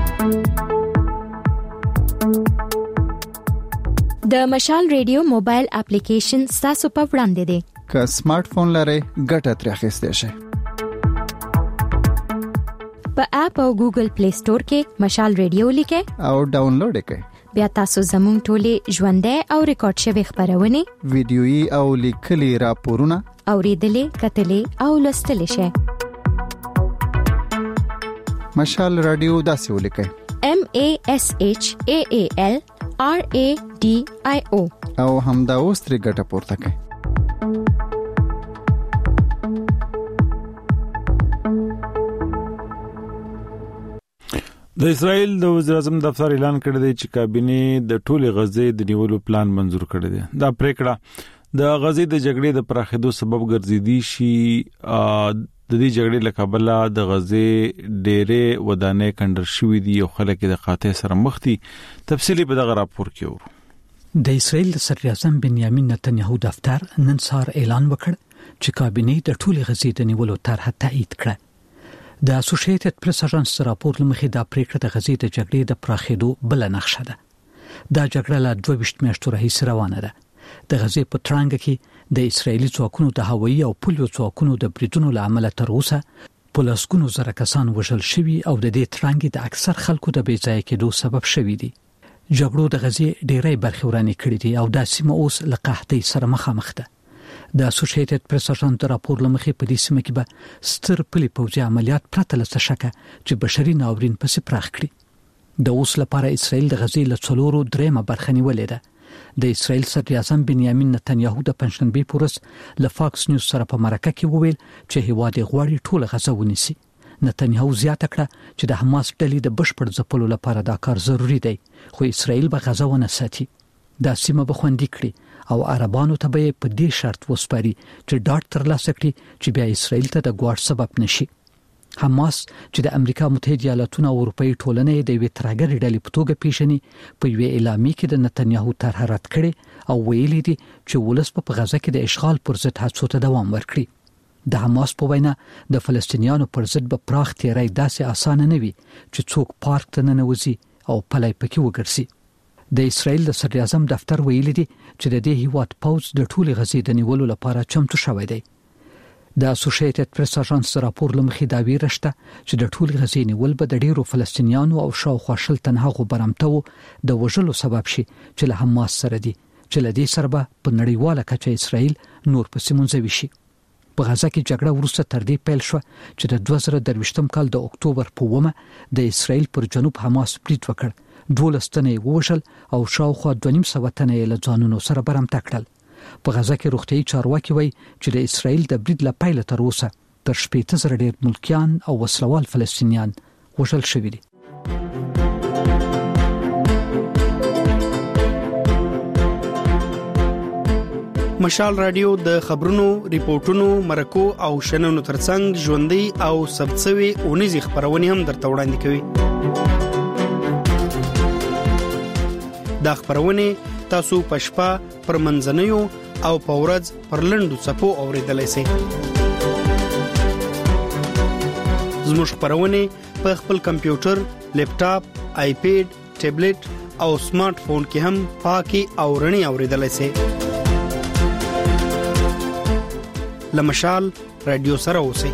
د مشال ریډیو موبایل اپلیکیشن ستاسو په وړاندې دی. که سمارټ فون لرئ ګټه ترې اخیستی شئ. په اپ او ګوګل پلی سٹور کې مشال ریډیو لیکئ او ډاونلوډ کړئ. بیا تاسو زموږ ټولې ژوندۍ او ریکارډ شوي خبرونه ویډیويي او لیکلي راپورونه اوریدلې کتلې او لوستلې شئ. مشال رادیو داسې ولیکئ M A S H A A L R A D I O او همدا اوس ترې ګټه پورته کړئ. د اسرایل د وزیر اعظم دفتر اعلان کړی دی چې کابینه د ټولې غزې د نیولو پلان منزور کړی دی. دا پریکړه د غزې د جګړې د پراخېدو سبب ګرځېدي شي. د دې جګړې له کبله د غزې ډېرې ودانۍ کندر شوې دي او خلک د قحطۍ سره مخ دي. تفصیلی په دغه راپور کې ورو. د اسرایل د صدر اعظم بنیامین نتنیاهو دفتر نن سهار اعلان وکړ چې کابینه د ټولې غزې د نیولو طرحه تایید کړه. د اسوسییټډ پریس اژانس راپور لمخې دا پریکړه د غزې د جګړې د پراخېدو بل نقشه ده. دا جګړه لا دوه ویشت میاشتو راهیسې روانه ده. د غزې په ترانګ کې د اسرایلی ځواکونو د هوایي او پولیو ځواکونو د بریدونو له امله تر اوسه په لسګونو زره کسان وژل شوي او د دې ترانګ د اکثر خلکو د بې ځایه کېدو سبب شوي دي. جګړو د غزې ډېرې برخې ورانې کړې دي او دا سیمه اوس له قحطۍ سره مخامخ ده. د اسوسییټډ پریس اژانس د راپور لمخې په دې سیمه کې به ستر پلي پوځي عملیات پرته له شکه چې بشري ناورین پسې پراخ کړي. د اوس لپاره اسرایل د غزې له څلورو درېمه برخه نیولې ده. د اسرایل صدر اعظم بنیامین نتنیاهو د پنځشنبه پورس له فاکس نیوز سره په مرکه کې وویل چې هیواد غواړي ټول غزه ونیسي. نتنیاهو زیاته کړه چې د حماس ډلې د بشپړ ځپلو لپاره دا کار ضروری دی، خو اسرایل به غزه ونه ساتي. دا سیمه به خوندي کړي او عربانو ته به په دې شرط وسپاري چې ډاټ ترلاسه کړي چې بیا اسرائیل ته د ګواښ سبب نشي. حماس چې د امریکا متحده ایالاتونو او اروپאי ټولنې د وی ترګر ډلې په توګه پیژني په یوه اعلامیه کې د نتنیاهو طرح رد کړي او ویلي دي چې ولس په غزه کې د اشغال پر ضد هڅو ته دوام ورکړي. د حماس په وینا د فلسطینیانو پر ضد به پراخ تیری داسې اسانه نه وي چې څوک پارک ته ننوځي او پلي پکې وګرځي. د اسرایل د صدر اعظم دفتر ویلي دي چې د دې هیواد پوځ د ټولې غزې د نیولو لپاره چمتو شوی دی. د اسوسییټډ پریس اژانس راپور لمخې دا ویرشته چې د ټولې غزې نیول به د ډیرو فلسطینیانو او شاوخوا شل تنه غبرمتو د وژلو سبب شي چې له حماس سره دي، چې له دې سره به په نړیواله کچه اسرایل نور پسې منځوي شي. په غزه کې جګړه وروسته تر دې پیل شو چې د دوه زره درویشتم کال د اکتوبر په اوومه د اسرایل پر جنوب حماس برید وکړ. دولس تنه وژل او شاوخوا دوه نیم سوه تنه له ځانونو سره برمته کړل. په غزه کې روغتیايي چارواکي وایي چې د اسرایل د برید له پیله تر اوسه تر شپېته زره ډېر ملکیان او وسلوال فلسطینیان وژل شوي دي. مشال رادیو د خبرونو، ریپورتونو، مرکو او شننو ترڅنګ ژوندۍ او سبڅوي اونیزي خبرونه هم درته وړاندې کوي. دا خبرونه تاسو په شپه پر منځنیو او په ورځ پر لنډو څپو اوریدلای شئ. زموږ خبرونه په خپل کمپیوټر، لیپټاپ، آیپیډ، ټابلیټ او سمارټ فون کې هم پاکي او رڼي اوریدلای شئ. لمشال رادیو سره اوسئ.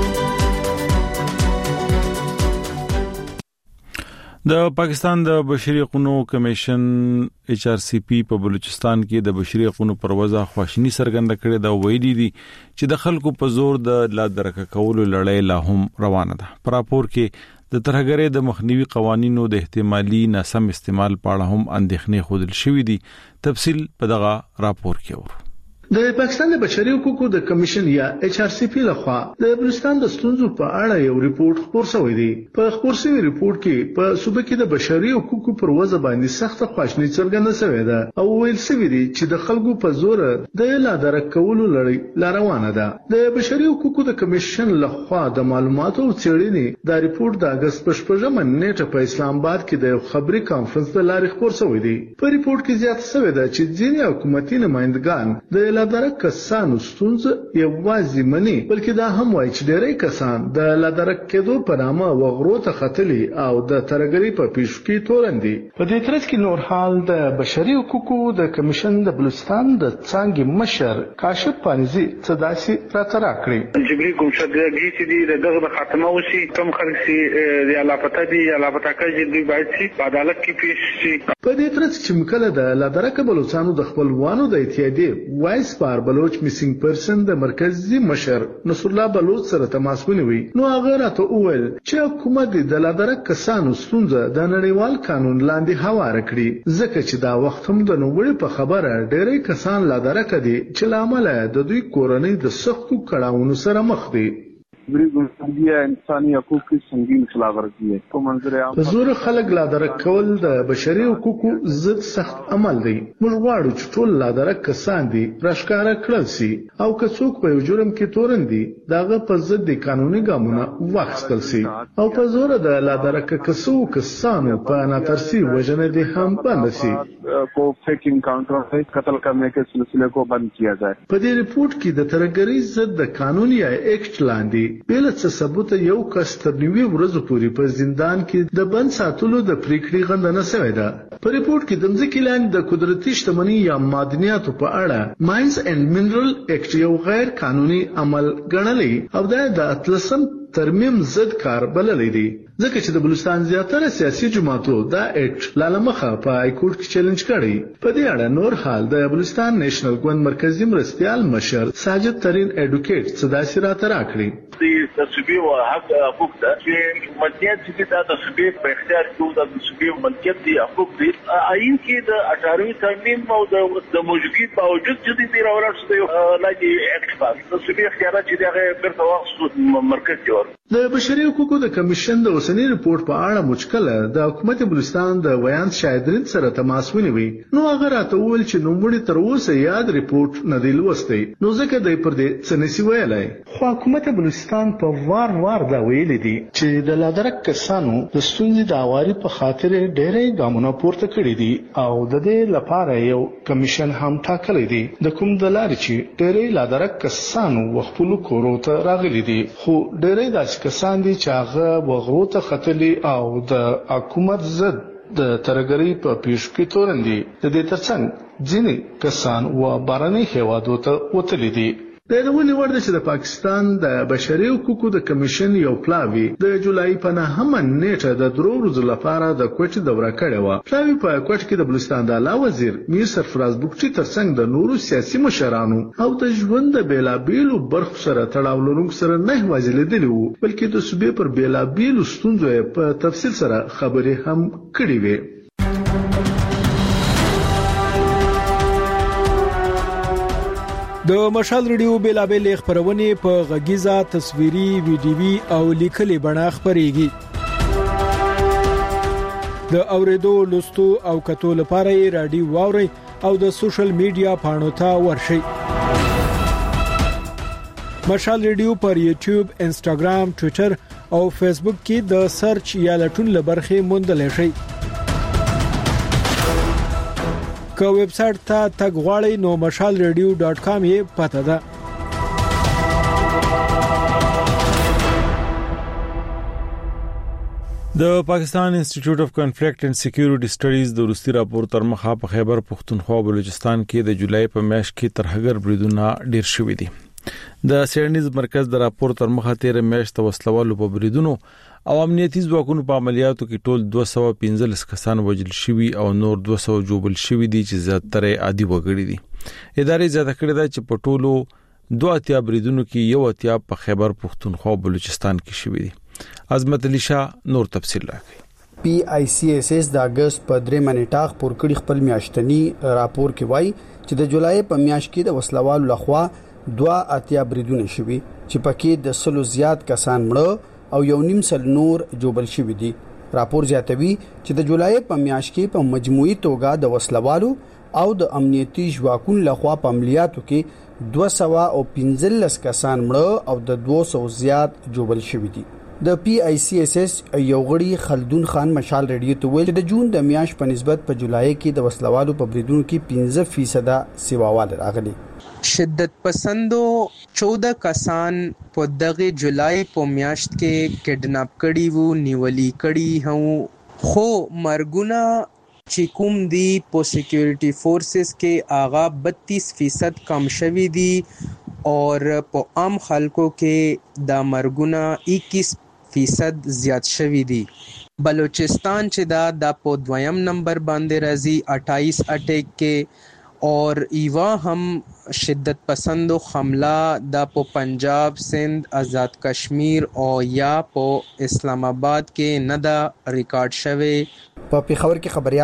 د پاکستان د بشري حقوقو کمیشن ایچ آر سی پی په بلوچستان کې د بشري حقوقو پر وضع خواشینی څرګنده کړې ده. ویلي دي چې د خلکو په زور د لا درک کولو لړۍ لا هم روانه ده. په راپور کې د ترهګرۍ د مخنیوي قوانینو د احتمالي ناسم استعمال په اړه هم اندېښنې خوندل شوې دي. تفصیل په دغه راپور کې ورو. د پاکستان د بشري حقوقو د کمیشن یا ایچ آر سی پی لخوا د بلوچستان د ستونزو په اړه یو ریپورت خپور شوی دی. په خپور شوی ریپورت کې په صوبه کې د بشري حقوقو پر وضع باندې سخت خواشینی څرګنده شوې ده او ویل شوی دی چې د خلکو په زور د لا درک کولو لړۍ لا روانه ده. د بشري حقوقو د کمیشن لخوا د معلوماتو او څېړنې د ریپورت د اگست په شپږمه نیټه په اسلام آباد کې د خبري کانفرنس په لارې خپور شوی دی. په ریپورت کې زیاته شوی ده چې ځینې حکومتي نمائندگان د لادرک کسانو ستونزه یوازې مني، بلکې دا هم وایي چې ډېری کسان د لادرک کېدو په نامه وغرو ته ختلي او د ترهګرۍ په پیښو کې تورن دي. په دې ترڅ کې نور حال د بشري حقوقو د کمیشن د بلوچستان د څانګې مشر کاشف پانیزي څه داسې راته راکړي. جبري ګمشدګي چې دی دغه خاتمه وشي، کوم خلک چې د لاپته دي یا لاپته کېږي دوی باید چې په عدالت کې پیښ شي. په دې ترڅ کې مکله د لادرک بلوچستانو د خپلوانو د اتحادیې وایس پار بلوچ میسینګ پرسن د مرکزی مشر نصر الله بلوچ سره تماس ونیوي. نو هغه راته وویل چې حکومت د لادرک کسانو ستونزه د نړیوال قانون لاندې هواره کړي، ځکه چې دا وخت هم د نوړې په خبره ډېری کسان لادرک دي چې لامل د دوی کورنۍ د سختو کړهونو سره مخ دي. بریګونډیا انساني حقوق کې سنگین خلاف ورزي په منظر عام په زور خلک لا درک کول د بشري حقوقو ضد سخت عمل دی. موږ غواړو چې ټول لا درک کسان دي راشکاره کړل شي او که څوک په یو جرم کې تورن دي داغه په ضد د قانوني ګامونه واخیستل شي او په زور د لا درک کسو کسانو په ناترسي وجنه دي هم بند شي کو fake encounter से कत्ल करने के सिलसिले को बंद किया जाए. په دې ریپورت کې د ترګری ضد د قانون یا ایکټ لاندې بل څه ثبوت یو کس تر نیوي ورځې پورې په زندان کې د بند ساتلو د پریکړې غندنه شوې ده. په ریپورت کې د ځمکې لاندې د قدرتي شتمنۍ یا معدنیاتو په اړه ماینز اینڈ منرل ایکټ یو غیر قانوني عمل ګڼلی او دا د اتلسم ترمیم ضد کار بللی دی ځکه چې د بلوچستان زیاتره سیاسي جماعتو دا ایکټ لالمخه په های کورټ کې چیلنج کړی. په دې اړه نور حال د بلوچستان نېشنل ګوند مرکزی مرستيال مشر ساجد ترين ایډوکیټ صداسي راته راکړي. د تصویب او حق حقوق ده چې ملکیت چې د تصویب په اختیار کې د تصویب ملکیت دی حقوق دي آئین کې د اټاروي ترمیم او د موجودیت باوجود چې د راوړل شوی لاګي ایکټ پاس تصویب اختیارات چې دغه بیرته واخصو مرکز دی. د بشري حقوقو د کمیشن د اوسنی ریپورت په اړه مشکله د حکومت بلوچستان د ویان شاهدرین سره تماس ونیوي نو هغه راته وویل چې نوموړي تر اوسه یاد ریپورت نه دی لوستی نو ځکه دی پر دې څه نسی ویلای. خو حکومت بلوچستان په وار وار دا ویلي دي چې د لادرک کسانو د ستونزې د اواري په خاطر ډېرې ګامونه پورته کړي دي او د دې لپاره یو کمیشن هم ټاکلی دی د کوم د لارې چې ډېرې لادرک کسانو وخپلو کورو ته راغلي دي خو ډېرې داسې کسان دي چې هغه وغرو ته ختلي او د حکومت ضد د ترګری په پیښ کې تورن دي. د دې ترڅنګ ځینې کسان و بارني هیوادو ته وتلي دي. د دې ور د چې د پاکستان د بشري حقوقو د کمیشن یو پلاوی د جولای په نهمه نیټه د درو ورځې لپاره د کوټ دوره کړې و. پلاوی په کوټ کې د بلوچستان د اعلی وزیر میر سرفراز بوکچي ترڅنګ د نورو سیاسي مشرانو او د ژوند د بیلابیلو برخو سره تړاو لرونکو سره نه یوازې لیدلی وو بلکې د صوبې پر بیلابیلو ستونزو په تفصیل سره خبرې هم کړې وې. د مشال ریډیو بیلابل خبرونه په غږیزه تصویري ویډیوي او لیکلي بڼه خبريږي. د اوریدو لوستو او کتو لپاره رادیو واوري او د سوشل میډیا پاڼو ته ورشي. مشال ریډیو پر یوټیوب، انستګرام، ټوئیټر او فیسبوک کې د سرچ یا لټون لبرخه موندل شي. که ویب سټ ته تګ غواړئ نو مشال ریډیو ډاټ کام یې پته ده. د پاکستان انسټیټیوټ اف کنفلیکټ اینڈ سکیورټي سټډیز د روسي راپور تر مخه په خیبر پختونخوا بلوچستان کې د جولای په میاشت کې تر هغه بریدونه ډیر شوي دي. د سیرنیز مرکز د راپور تر مخه تیر میاشت وسلوالو په بریدونو او امنیتي ځواکونو په عملیاتو کې ټول دوه سوه پنځلس کسان وژل شوي او نور دوه سوه جوړل شوي دي چې زیاتره عادي وګړي دي. ادارې زیاته کړې ده چې په ټولو دوه اتیا بریدونو کې یو اتیا په خیبر پختونخوا بلوچستان کې شوي دي. عظمت علي شاه نور تفصیل راکړي. پی آی سی ایس ایس د اگست په درې منټه خبر کړي خپل میاشتنی راپور کې وایي چې د جولای په میاشت کې د وسلوالو لخوا دوه اتیا بریدونه شوي چې پکې د سلو زیات کسان مړه او یو نیم سل نور جوړل شوي دي. راپور زیاتوي چې د جولای په میاشت کې په مجموعي توګه د وسلوالو او د امنیتي ځواکونو لخوا په عملیاتو کې دوه سوه او پنځلس کسان مړه او د دوه سوه زیات جوړل شوي دي. د پی آی سی ایس ایس یو غړي خلدون خان مشال ریډیو ته ویل چې د جون د میاشت په نسبت په جولای کې د وسلوالو په بریدونو کې پنځه فیصد سیواوال راغلي. شدت پسندو چودہ کسان په دغه جولای په میاشت کې کډناپ کړي وو نیولي کړي هو خو مرګونه چې کوم دی په سکیورټي فورسز کې آغا بتیس فیصد کم شوي دي اور په عام خلکو کې دا مرګونه اکیس فیصد زیات شوي دي. بلوچستان چې دا د په دویم نمبر باندې راځي اٹھائیس اٹیک کې اور ایوا هم شدت پسندو حمله د په پنجاب، سندھ، آزاد کشمیر او یا په اسلام آباد کې نه دا ریکارډ شوه. په پیښور کې خبريال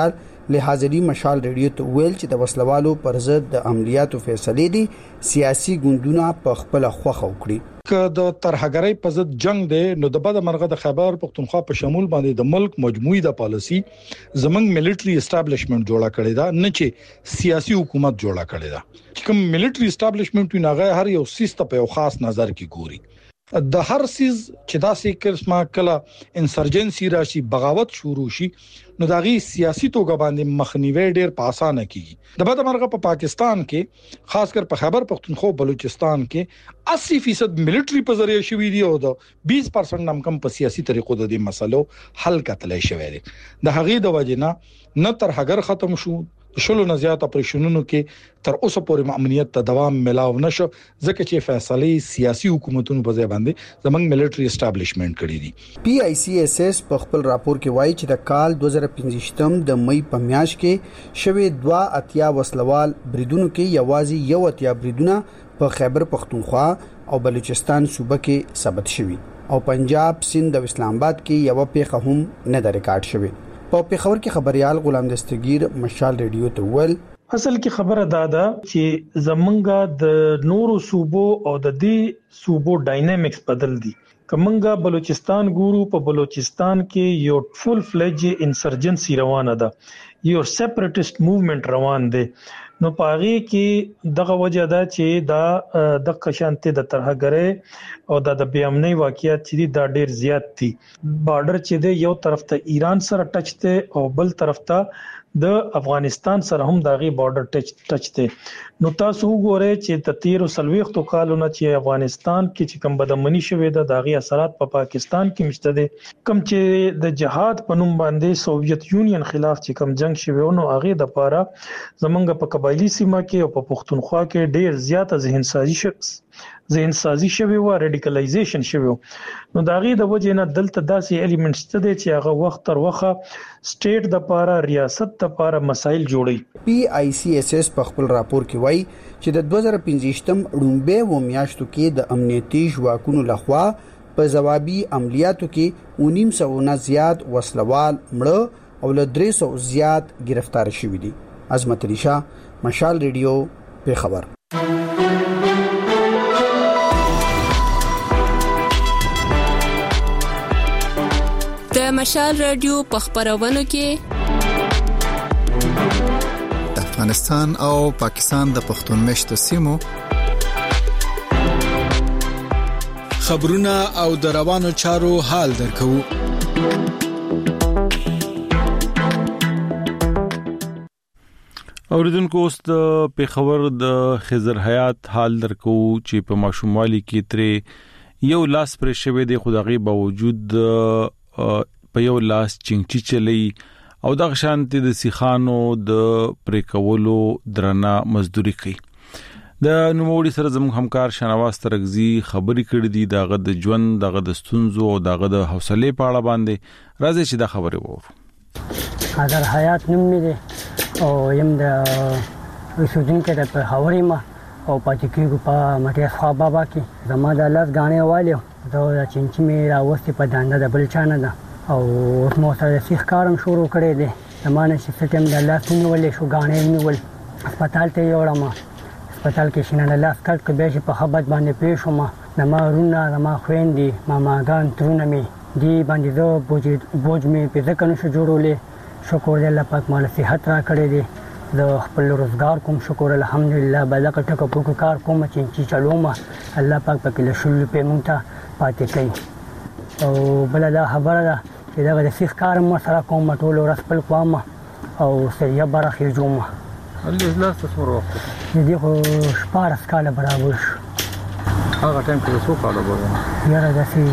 لحاظري مشال رادیو ته ویل چې د وسلوالو پر ضد د عملیاتو فیصلې دي سیاسي ګوندونه په خپل خوخه وکړي که د ترهګرۍ په ضد جنگ دی نو د بده مرغه د خیبر پختونخوا په شمول باندې د ملک مجموعي د پالیسی زمنګ ملټری اسټابلیشمنت جوړه کړی دا نه چې سیاسي حکومت جوړه کړی دا چې کوم ملټری اسټابلیشمنت نه هر یو سیستم په یو خاص نظر کې ګوري د هر سیز چې داسې قسمه کله انسرجنسي راشي بغاوت شروع شي نو داغي سیاسي توګه باندې مخنیوي ډیر په اسانه کیږي د بده مرغه په پاکستان کې خاص کر په خیبر پختونخوا بلوچستان کې اسی فیصد ملټری په ذریعہ شوی دی او د بیس پرسنټ نم کم په سیاسي طریقو د دې مسلو حل کتلای شوی دی د هغې د وجنه نه تر هغه ختم شو شلو نه زیات اپریشنونو کې تر اوسه پورې امنیت ته دوام ملاو نشو ځکه چې فیصله سیاسي حکومتونو په ځای باندې زمنګ ملټری اسټابلیشمنت کړی دي پی آی سی ایس ایس په خپل راپور کې وایي چې د کال دوه زره پنځه د مې په میاشت کې شوه دوا اتیا وسلوال بریدونو کې یوازې یو اتیا بریدونه په خیبر پختونخوا او بلوچستان صوبه کې ثبت شوي او پنجاب سند او اسلام آباد کې یو پیښه هم نه د ریکارډ شوی په پیښور کې خبريال غلام دستگیر مشال رادیو ته ول اصل کې خبره دادا چې زمونږه د نورو صوبو او د دې صوبو ډاینامیکس بدل دي کومنګا بلوچستان ګورو په بلوچستان کې یو فول فلج انسرجنسي روانه ده یو سیپریټیست موومېنټ روان دی نو پاغي کې دغه وجه ده چې دا د قشانته د ترهګره او د بیامنۍ واقعیت چې دا ډیر زیات دي بارډر چې دی یو طرف ته ایران سره ټچ دی او بل طرف ته د افغانستان سره هم داغي بارډر ټچ ټچ دی نو تاسو وګورئ چې د تیر او سلويختو کالونو چې افغانستان کې چې کوم بدمنی شوې ده داغي اثرات په پا پاکستان کې مشته دي کوم چې د جهاد په نوم باندې سوویت یونین خلاف چې کوم جنگ شوی نو هغه د پاره زمونږ په قبایلی سیمه کې او په پښتونخوا کې ډیر زیاته ذهن سازي شخص ذهن سازي شوی و ریډیکلایزیشن شوی نو داغي د وجه نه دلته داسې الیمنټس ته دي چې هغه وخت تر وخه سټیټ د پاره ریاست د پاره مسایل جوړي پی آی سی ایس ایس په خپل راپور کې وایي چې د دوه زره پنځه ړومبه و میاشتو کې د امنیتي ځواکونو لخوا په ځوابي عملیاتو کې نیم سو نه زیات وسلوال مړه او له درې سو زیات گرفتار شوي دي عظمت ریشا مشال ریډیو په خبر د مشال رادیو په خبرونو کې د افغانستان او پاکستان د پښتون مشتو سیمو خبرونه او د روانو چارو حال درکو اوریدونکو اوس د پیښور د خضر حیات حال درکو چې په ماشوموالي کې ترې یو لاس پر شوی دی خدایي باوجود په یو لاس چنګچی چلی او د شانتي د سیخانو د پریکولو درنه مزدوري کوي د نوموړي سره زموږ همکار شنواز ترغزي خبري کړې دي دغه د ژوند دغه د ستونزو او دغه د حوصله په اړه باندې راځي چې دا خبره وورو خضر حیات نوم می دي او يم د رسودونکو د پیښوري ما او پاتې کېږو په مټیاس خوا بابا کې زما د لاس غاڼې والي دا چنچي می راوستي په دانده د بل چانه ده او مو سره سیخ کارم شروع کړی دی زمانه چې سټیم د لاس نیولې شو غاڼې نیول هسپتال ته یوړم هسپتال کې شنه د لاس کټ کې به په خبرت باندې پیښ وم د ما رونه د ما خويندې ماماګان ترونه می دی باندې زه بوج بوج می په ځکه نشو جوړولې شکر دې الله پاک مال صحت را کړی دی د خپل روزګار کوم شکر الحمدلله بلکه ټکو پکو کار کوم چې چلوم الله پاک پکې له شل په مونږه پاتې کوي او بل دا خبره ده چې دا د فیخ کار مو سره کوم ټول ورځ خپل کوم او سریه برخه جوړم هلې لاس څو وخت دې خو شپاره سکاله برابر شو هغه ټایم کې څو کاله وره یاره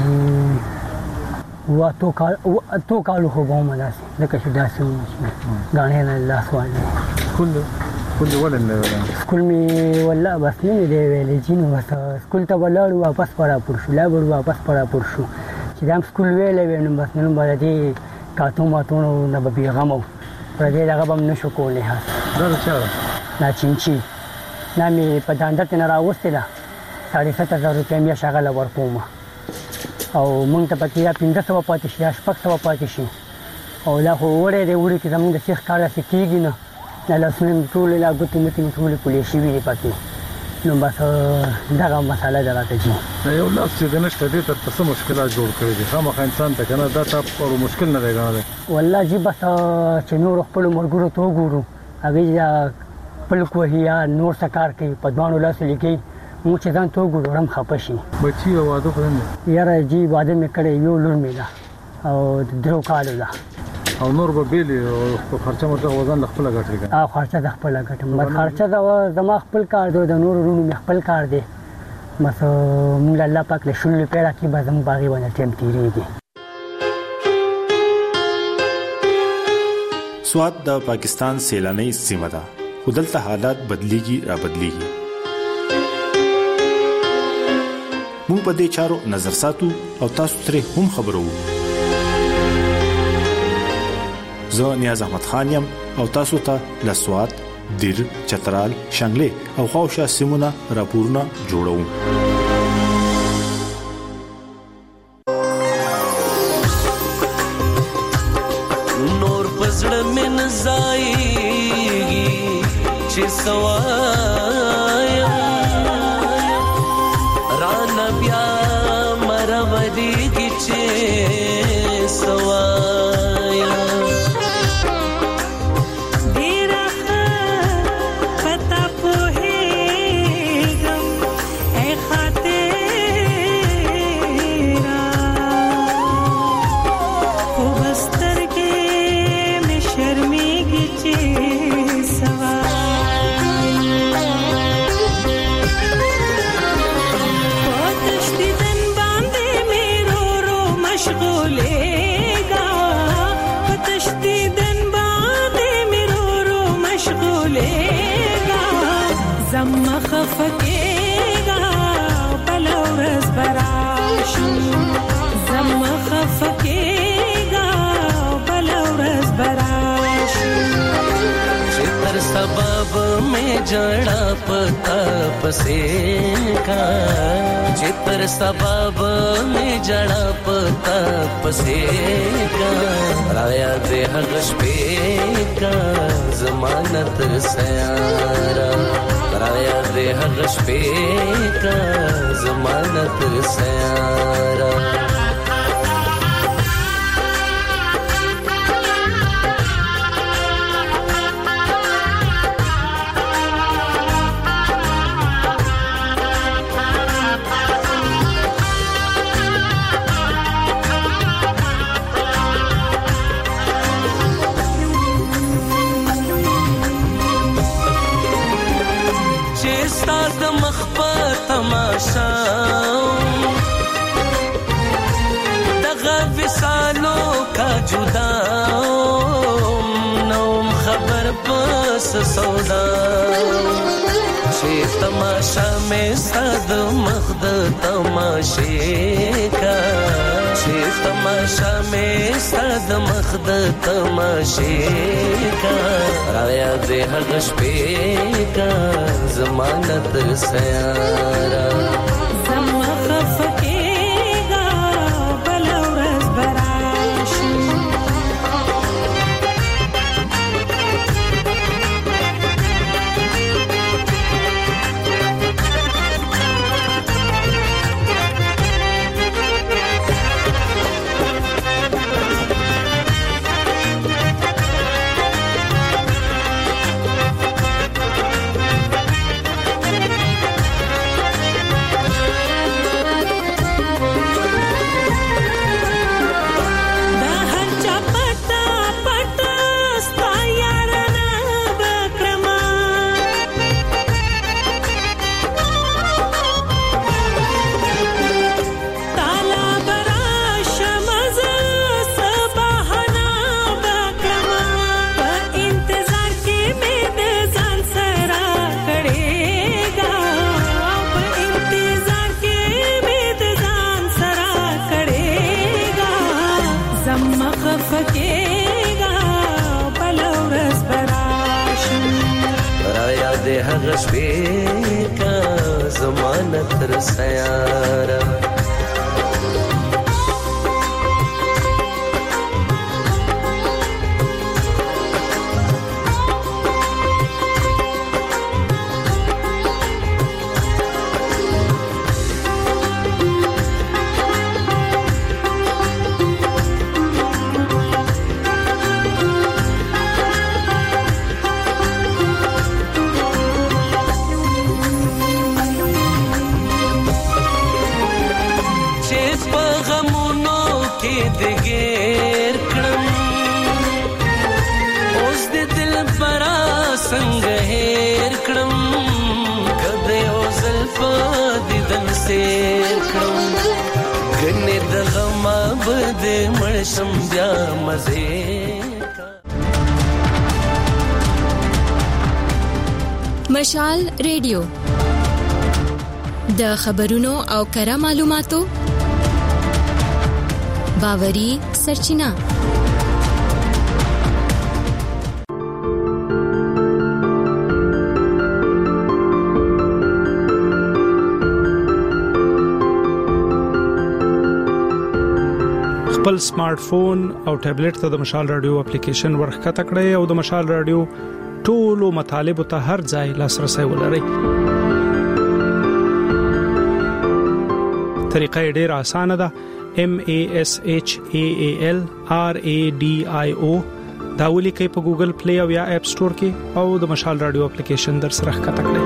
داسې وا تو کال تو کالو خو به مو داسې لکه چې داسې غاڼې نه لاس والي سکول سکول ولې نه وره سکول می والله بس نه دی ویلې جنو بس سکول ته ولاړ واپس پړا پر شو لا ور واپس پړا پر شو چې دام سکول ویلې وینم بس نن باندې کاتو ماتو نه به بیغمو پر دې هغه به نشو کولای ها دا څه نا چینچی نا می په داندته نه راوستي دا ساړه سته زره روپۍ مې شغله ورکوم او مونږ ته پکې یا پنځه سوه پاتې شي یا شپږ سوه پاتې شي او لا خو وړې دی وړي کې زموږ د شیخ کار داسې کېږي نه دا لاسونه ټول لا ګوتې متې ټول پولې شوي دي پکې نو بس دغه مساله ده راته جي یو لاس چې د نشته دې تر څه مشکلات جوړ کړي دي خامخا انسان ته کنه دا تاسو په مشکل نه دی غواړي والله جی بس چې نور خپل مرګورو ته وګورو هغه خپل کوهي یا نور څه کار کوي په دوانو لاس لیکي مو چې ځان ته وګورو رم خپشي بچي واده کړم یاره جی واده مې کړی یو لور مې ده او درو کالو ده او نور به بیلی او خرچه مرته وزن خپل غټي اه خرچه د خپل غټم بس خرچه دا زما خپل کار دی د نور ورونو خپل کار دی مس موږ الله پاک له شل پیړه کې به زم باغی باندې ټیم تیریږي. سواد د پاکستان سیلاني سیمه ده خو دلته حالات بدليږي را بدليږي. موږ په دې چارو نظر ساتو او تاسو ترې هم خبرو. زه نیاز احمد خان یم او تاسو ته له سواد، دیر، چترال، شنګلې او خواوشا سیمونه راپورونه جوړوم. نور پزړه من زایږي چې سوایم ران بیا مرودیږي چې سوایم خفقېږه بل ورځ به راشي زما خفقېږه بل ورځ به راشي چې تر سبب مې جړه پتا پسې کا چې تر سبب مې جړه پتا پسې کا رایا دې هغه شپې کا زمانه تر سیاره رایا دې هغه شپې کا زمانه تر سیاره دغه وسالو کا جدا نوم خبر پس سودا چې تماشا مې صد مخد تماشې کا چې تماشا مې صد مخد تماشې کا رایا دې هغه شپې کا زمانه تر سیاره هغه شپې کا زمانه تر سیاره دګیر کړم اوس د دل پرا څنګه هېر کړم کده او زلفا دیدن سیر کړم ګنې د غم بد مرشم بیا مزه مشال ریډیو د خبرونو او کره معلوماتو باوري سرچینه خپل سمارټ فون او ټابلیټ ته د مشال رادیو اپلیکیشن ورخکته کړئ او د مشال رادیو ټولو مطالبه ته هر ځای لاسرسي ولرئ. طریقه ډیره اسانه ده. M A S H A A L R A D I O دا ولیکئ په ګوګل پلی او یا اپ سٹور کې او د مشال رادیو اپلیکیشن در سره ښکته کړئ.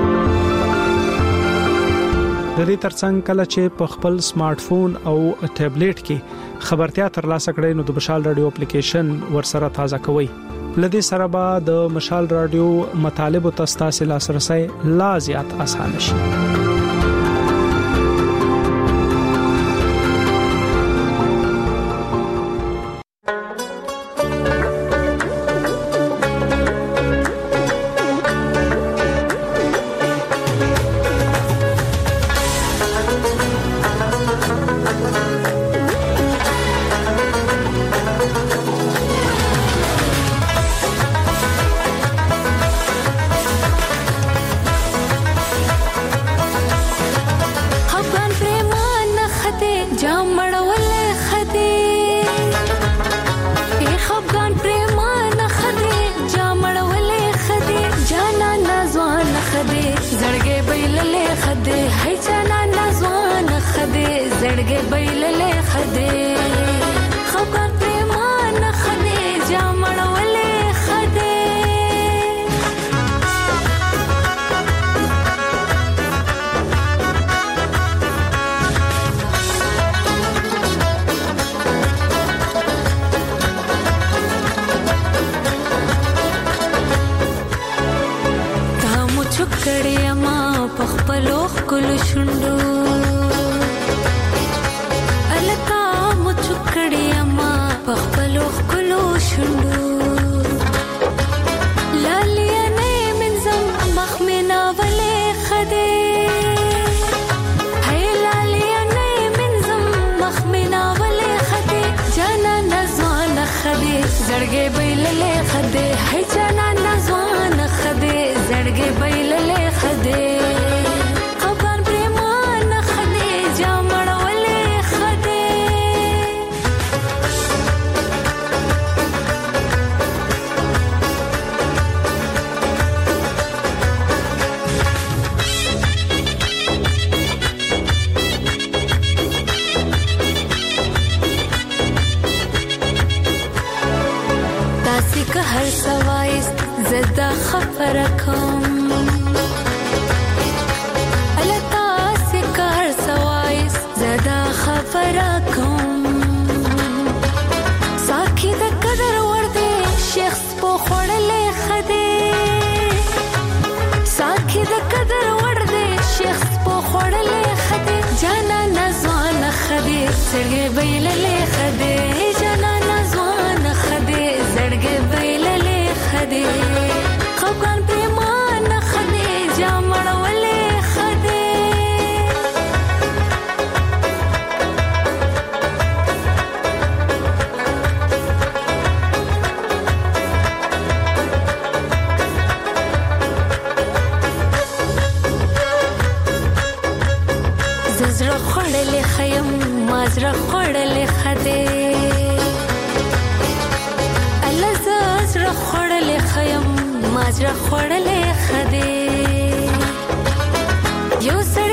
د دې ترڅنګ کله چې په خپل سمارټ فون او ټابلیټ کې خبرتیا ترلاسه کړئ نو د مشال رادیو اپلیکیشن ورسره تازه کوئ. لدې سره به د مشال رادیو مطالب او تاسو لاسرسي لا زیات آسان شي. You